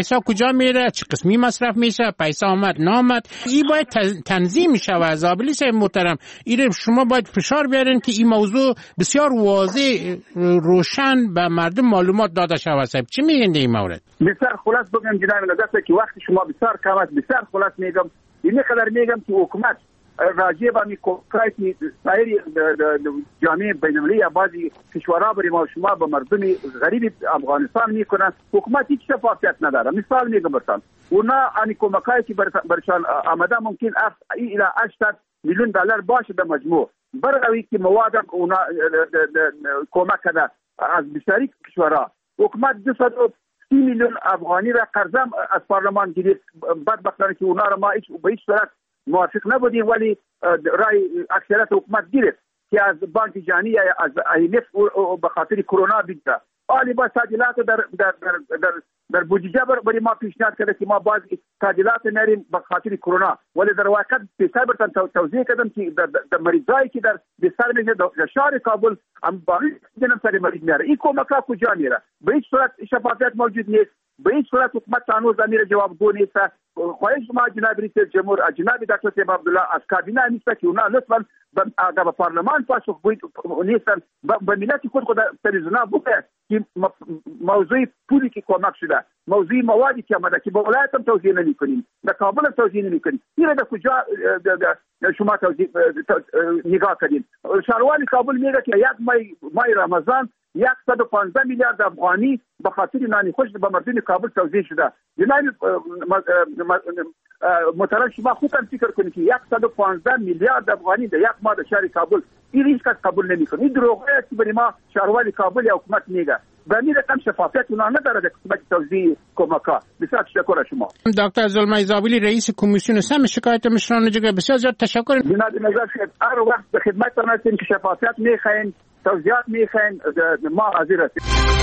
پیسا کجا میره، چه قسمی مصرف میشه، پیسا آمد نامد. این باید تنظیم شود. زابلی صاحب محترم، این شما باید فشار بیارین که این موضوع بسیار واضح روشن به مردم معلومات داده شود. صاحب چی میگین در این مورد؟ بسیار خلاص بگم جناب نظر که وقت شما بسیار کم است. بسیار خلاص میگم، این قدر میگم که حکومت راجع به میکوکای سایر جامعه بین‌المللی یا بعضی کشورها برای ما شما به مردم غریب افغانستان میکنن، حکومت هیچ شفافیت نداره. مثال میگم براتون، اونا ان کمکایی که برشان آمده ممکن است الی هشتاد میلیون دلار باشه به مجموع، برای که مواد اونا کمک کرده از بسیاری کشورها. حکومت دویست و سی میلیون افغانی را قرضه از پارلمان گرفت. بدبختانه که اونا را ما هیچ به هیچ صورت موافق نبودیم، ولی رای اکثریت حکومت گرفت که از بانک جهانی یا از آی ام اف به خاطر کرونا بگیره. حالی با تعدیلات در در در در, در بودجه برای ما پیشنهاد کرده که ما باز تعدیلات نریم به خاطر کرونا، ولی در واقع پیسه برتن توضیح کردم که در, در مریضایی که در بستر میشه در شهر کابل هم باقی جنم سر مریض میاره. این کمک‌ها کجا میره؟ به هیچ صورت شفافیت موجود نیست. به این صورت حکومت هنوز امیر جوابگو نیست. خواهش ما جناب رئیس جمهور جناب دکتر صاحب عبدالله از کابینه نیست که اونا لطفا به پارلمان پاسخگوی نیستن، به ملت خود خود تلویزیونا بگه که موضوع پولی که کمک شده، موضوع موادی که آمده که به ولایت هم توزیع نمی‌کنیم، در کابل هم توزیع نمی‌کنیم، این در کجا شما توزیع نگاه کردین؟ شهروان کابل میگه که یک ماه ماه رمضان صد و پانزده میلیارد افغانی به خاطر نان خوش به مردم کابل توزیع شده. جناب محترم شما خود هم فکر کنید که صد و پانزده میلیارد افغانی در یک ماه در شهر کابل، این هیچ کس قبول نمی‌کنه. این دروغه است که برای ما شهروان کابل یا حکومت میگه. به این رقم شفافیت اونا نداره در قسمت توزیع کمک‌ها. بسیار تشکر از شما. دکتر زلمای زابلی رئیس کمیسیون سم شکایت مشران جگه بسیار زیاد تشکر. جناب نظر شد هر وقت به خدمتتون هستیم که شفافیت می‌خواین، توضیحات می‌خواین، ما حاضر هستیم.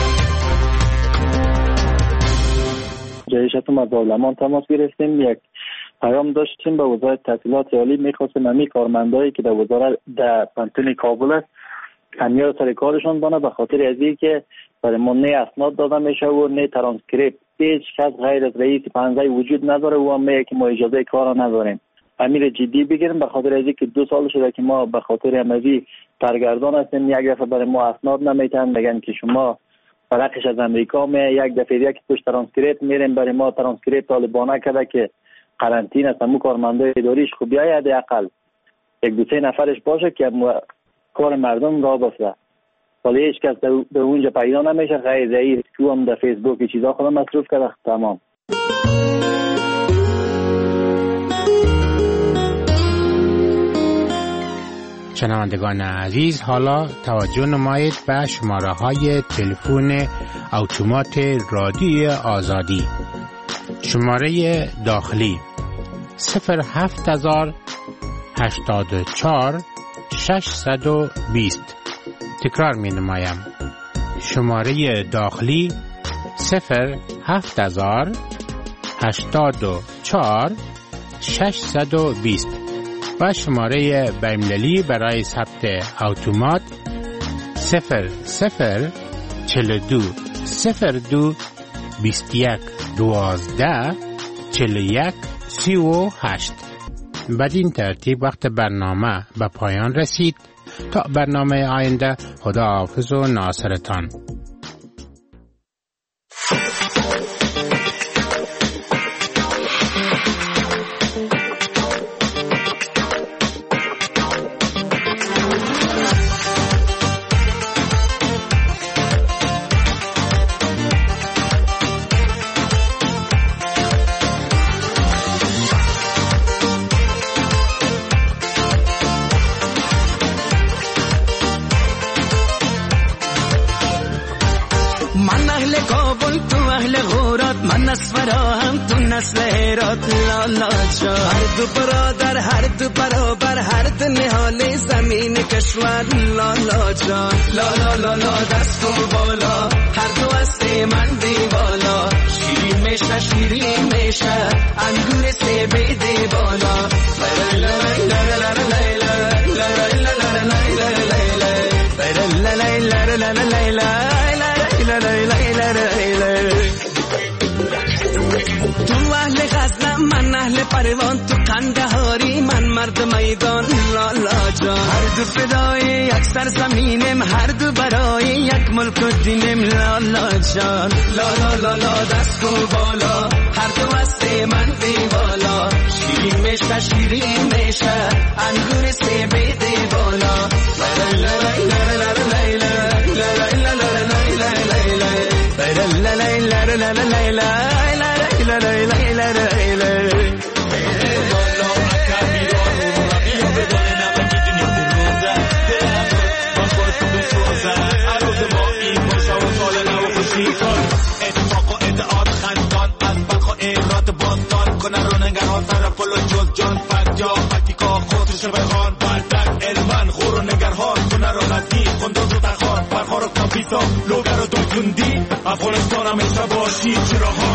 جایشتون از دولمان تماس گرفتیم، یک پیام داشتیم به وزارت تحصیلات عالی، می‌خواستیم همین کارمندایی که در وزارت در پانتون کابل است کمیار سر کارشون بانه، به خاطر از اینکه برای ما نه اسناد داده میشه و نه ترانسکریپت، هیچ کس غیر از رئیس پنجه وجود نداره و هم میگه که ما اجازه کار نداریم. امیر جدی بگیریم به خاطر از اینکه دو سال شده که ما به خاطر امروزی سرگردان هستیم، یک دفعه برای ما اسناد نمیتن، میگن که شما برعکس از امریکا می یک دفعه یک توش ترانسکریپت میریم، برای ما ترانسکریپت طالبانه کرده که قرنطینه است، همون کارمندای اداریش خوب بیاید حداقل یک دو سه نفرش باشه که کار مردم را بفته، ولی هیچ کس در اونجا پیدا نمیشه غیر رئیس که هم در فیسبوک چیزا خودم مصروف کرده. تمام. شنوندگان عزیز، حالا توجه نمایید به شماره های تلفن اتومات رادیو آزادی. شماره داخلی صفر هفت هزار هشتاد و چهار ششصد و بیست. تکرار می نمایم. شماره داخلی صفر هفت هزار هشتاد و چهار ششصد و بیست و شماره بین‌المللی برای ثبت اتومات صفر صفر چهل و دو صفر دو بیست و یک دوازده چهل و یک سی و هشت. بدین ترتیب وقت برنامه به پایان رسید. تا برنامه آینده، خدا حافظ و ناصرتان. هر دو برادر، هر دو برابر، هر دو نهال زمین کشور. لالا جان لالا لالا دست و بالا، هر دو هست من دیوالا. شیرین میشه شیرین میشه انگور سه بیده بالا. لیلا من اهل پروان تو قندهاری من مرد میدان لالا جان هر دو فدای یک سرزمینم هر دو برای یک ملک و دینم لالا جان لالا لالا دست و بالا هر دو هست من بیوالا شیرین میشه شیرین میشه انگور سه بیده بالا لا لا لا لا لا افغانستان همیشه باشی چراها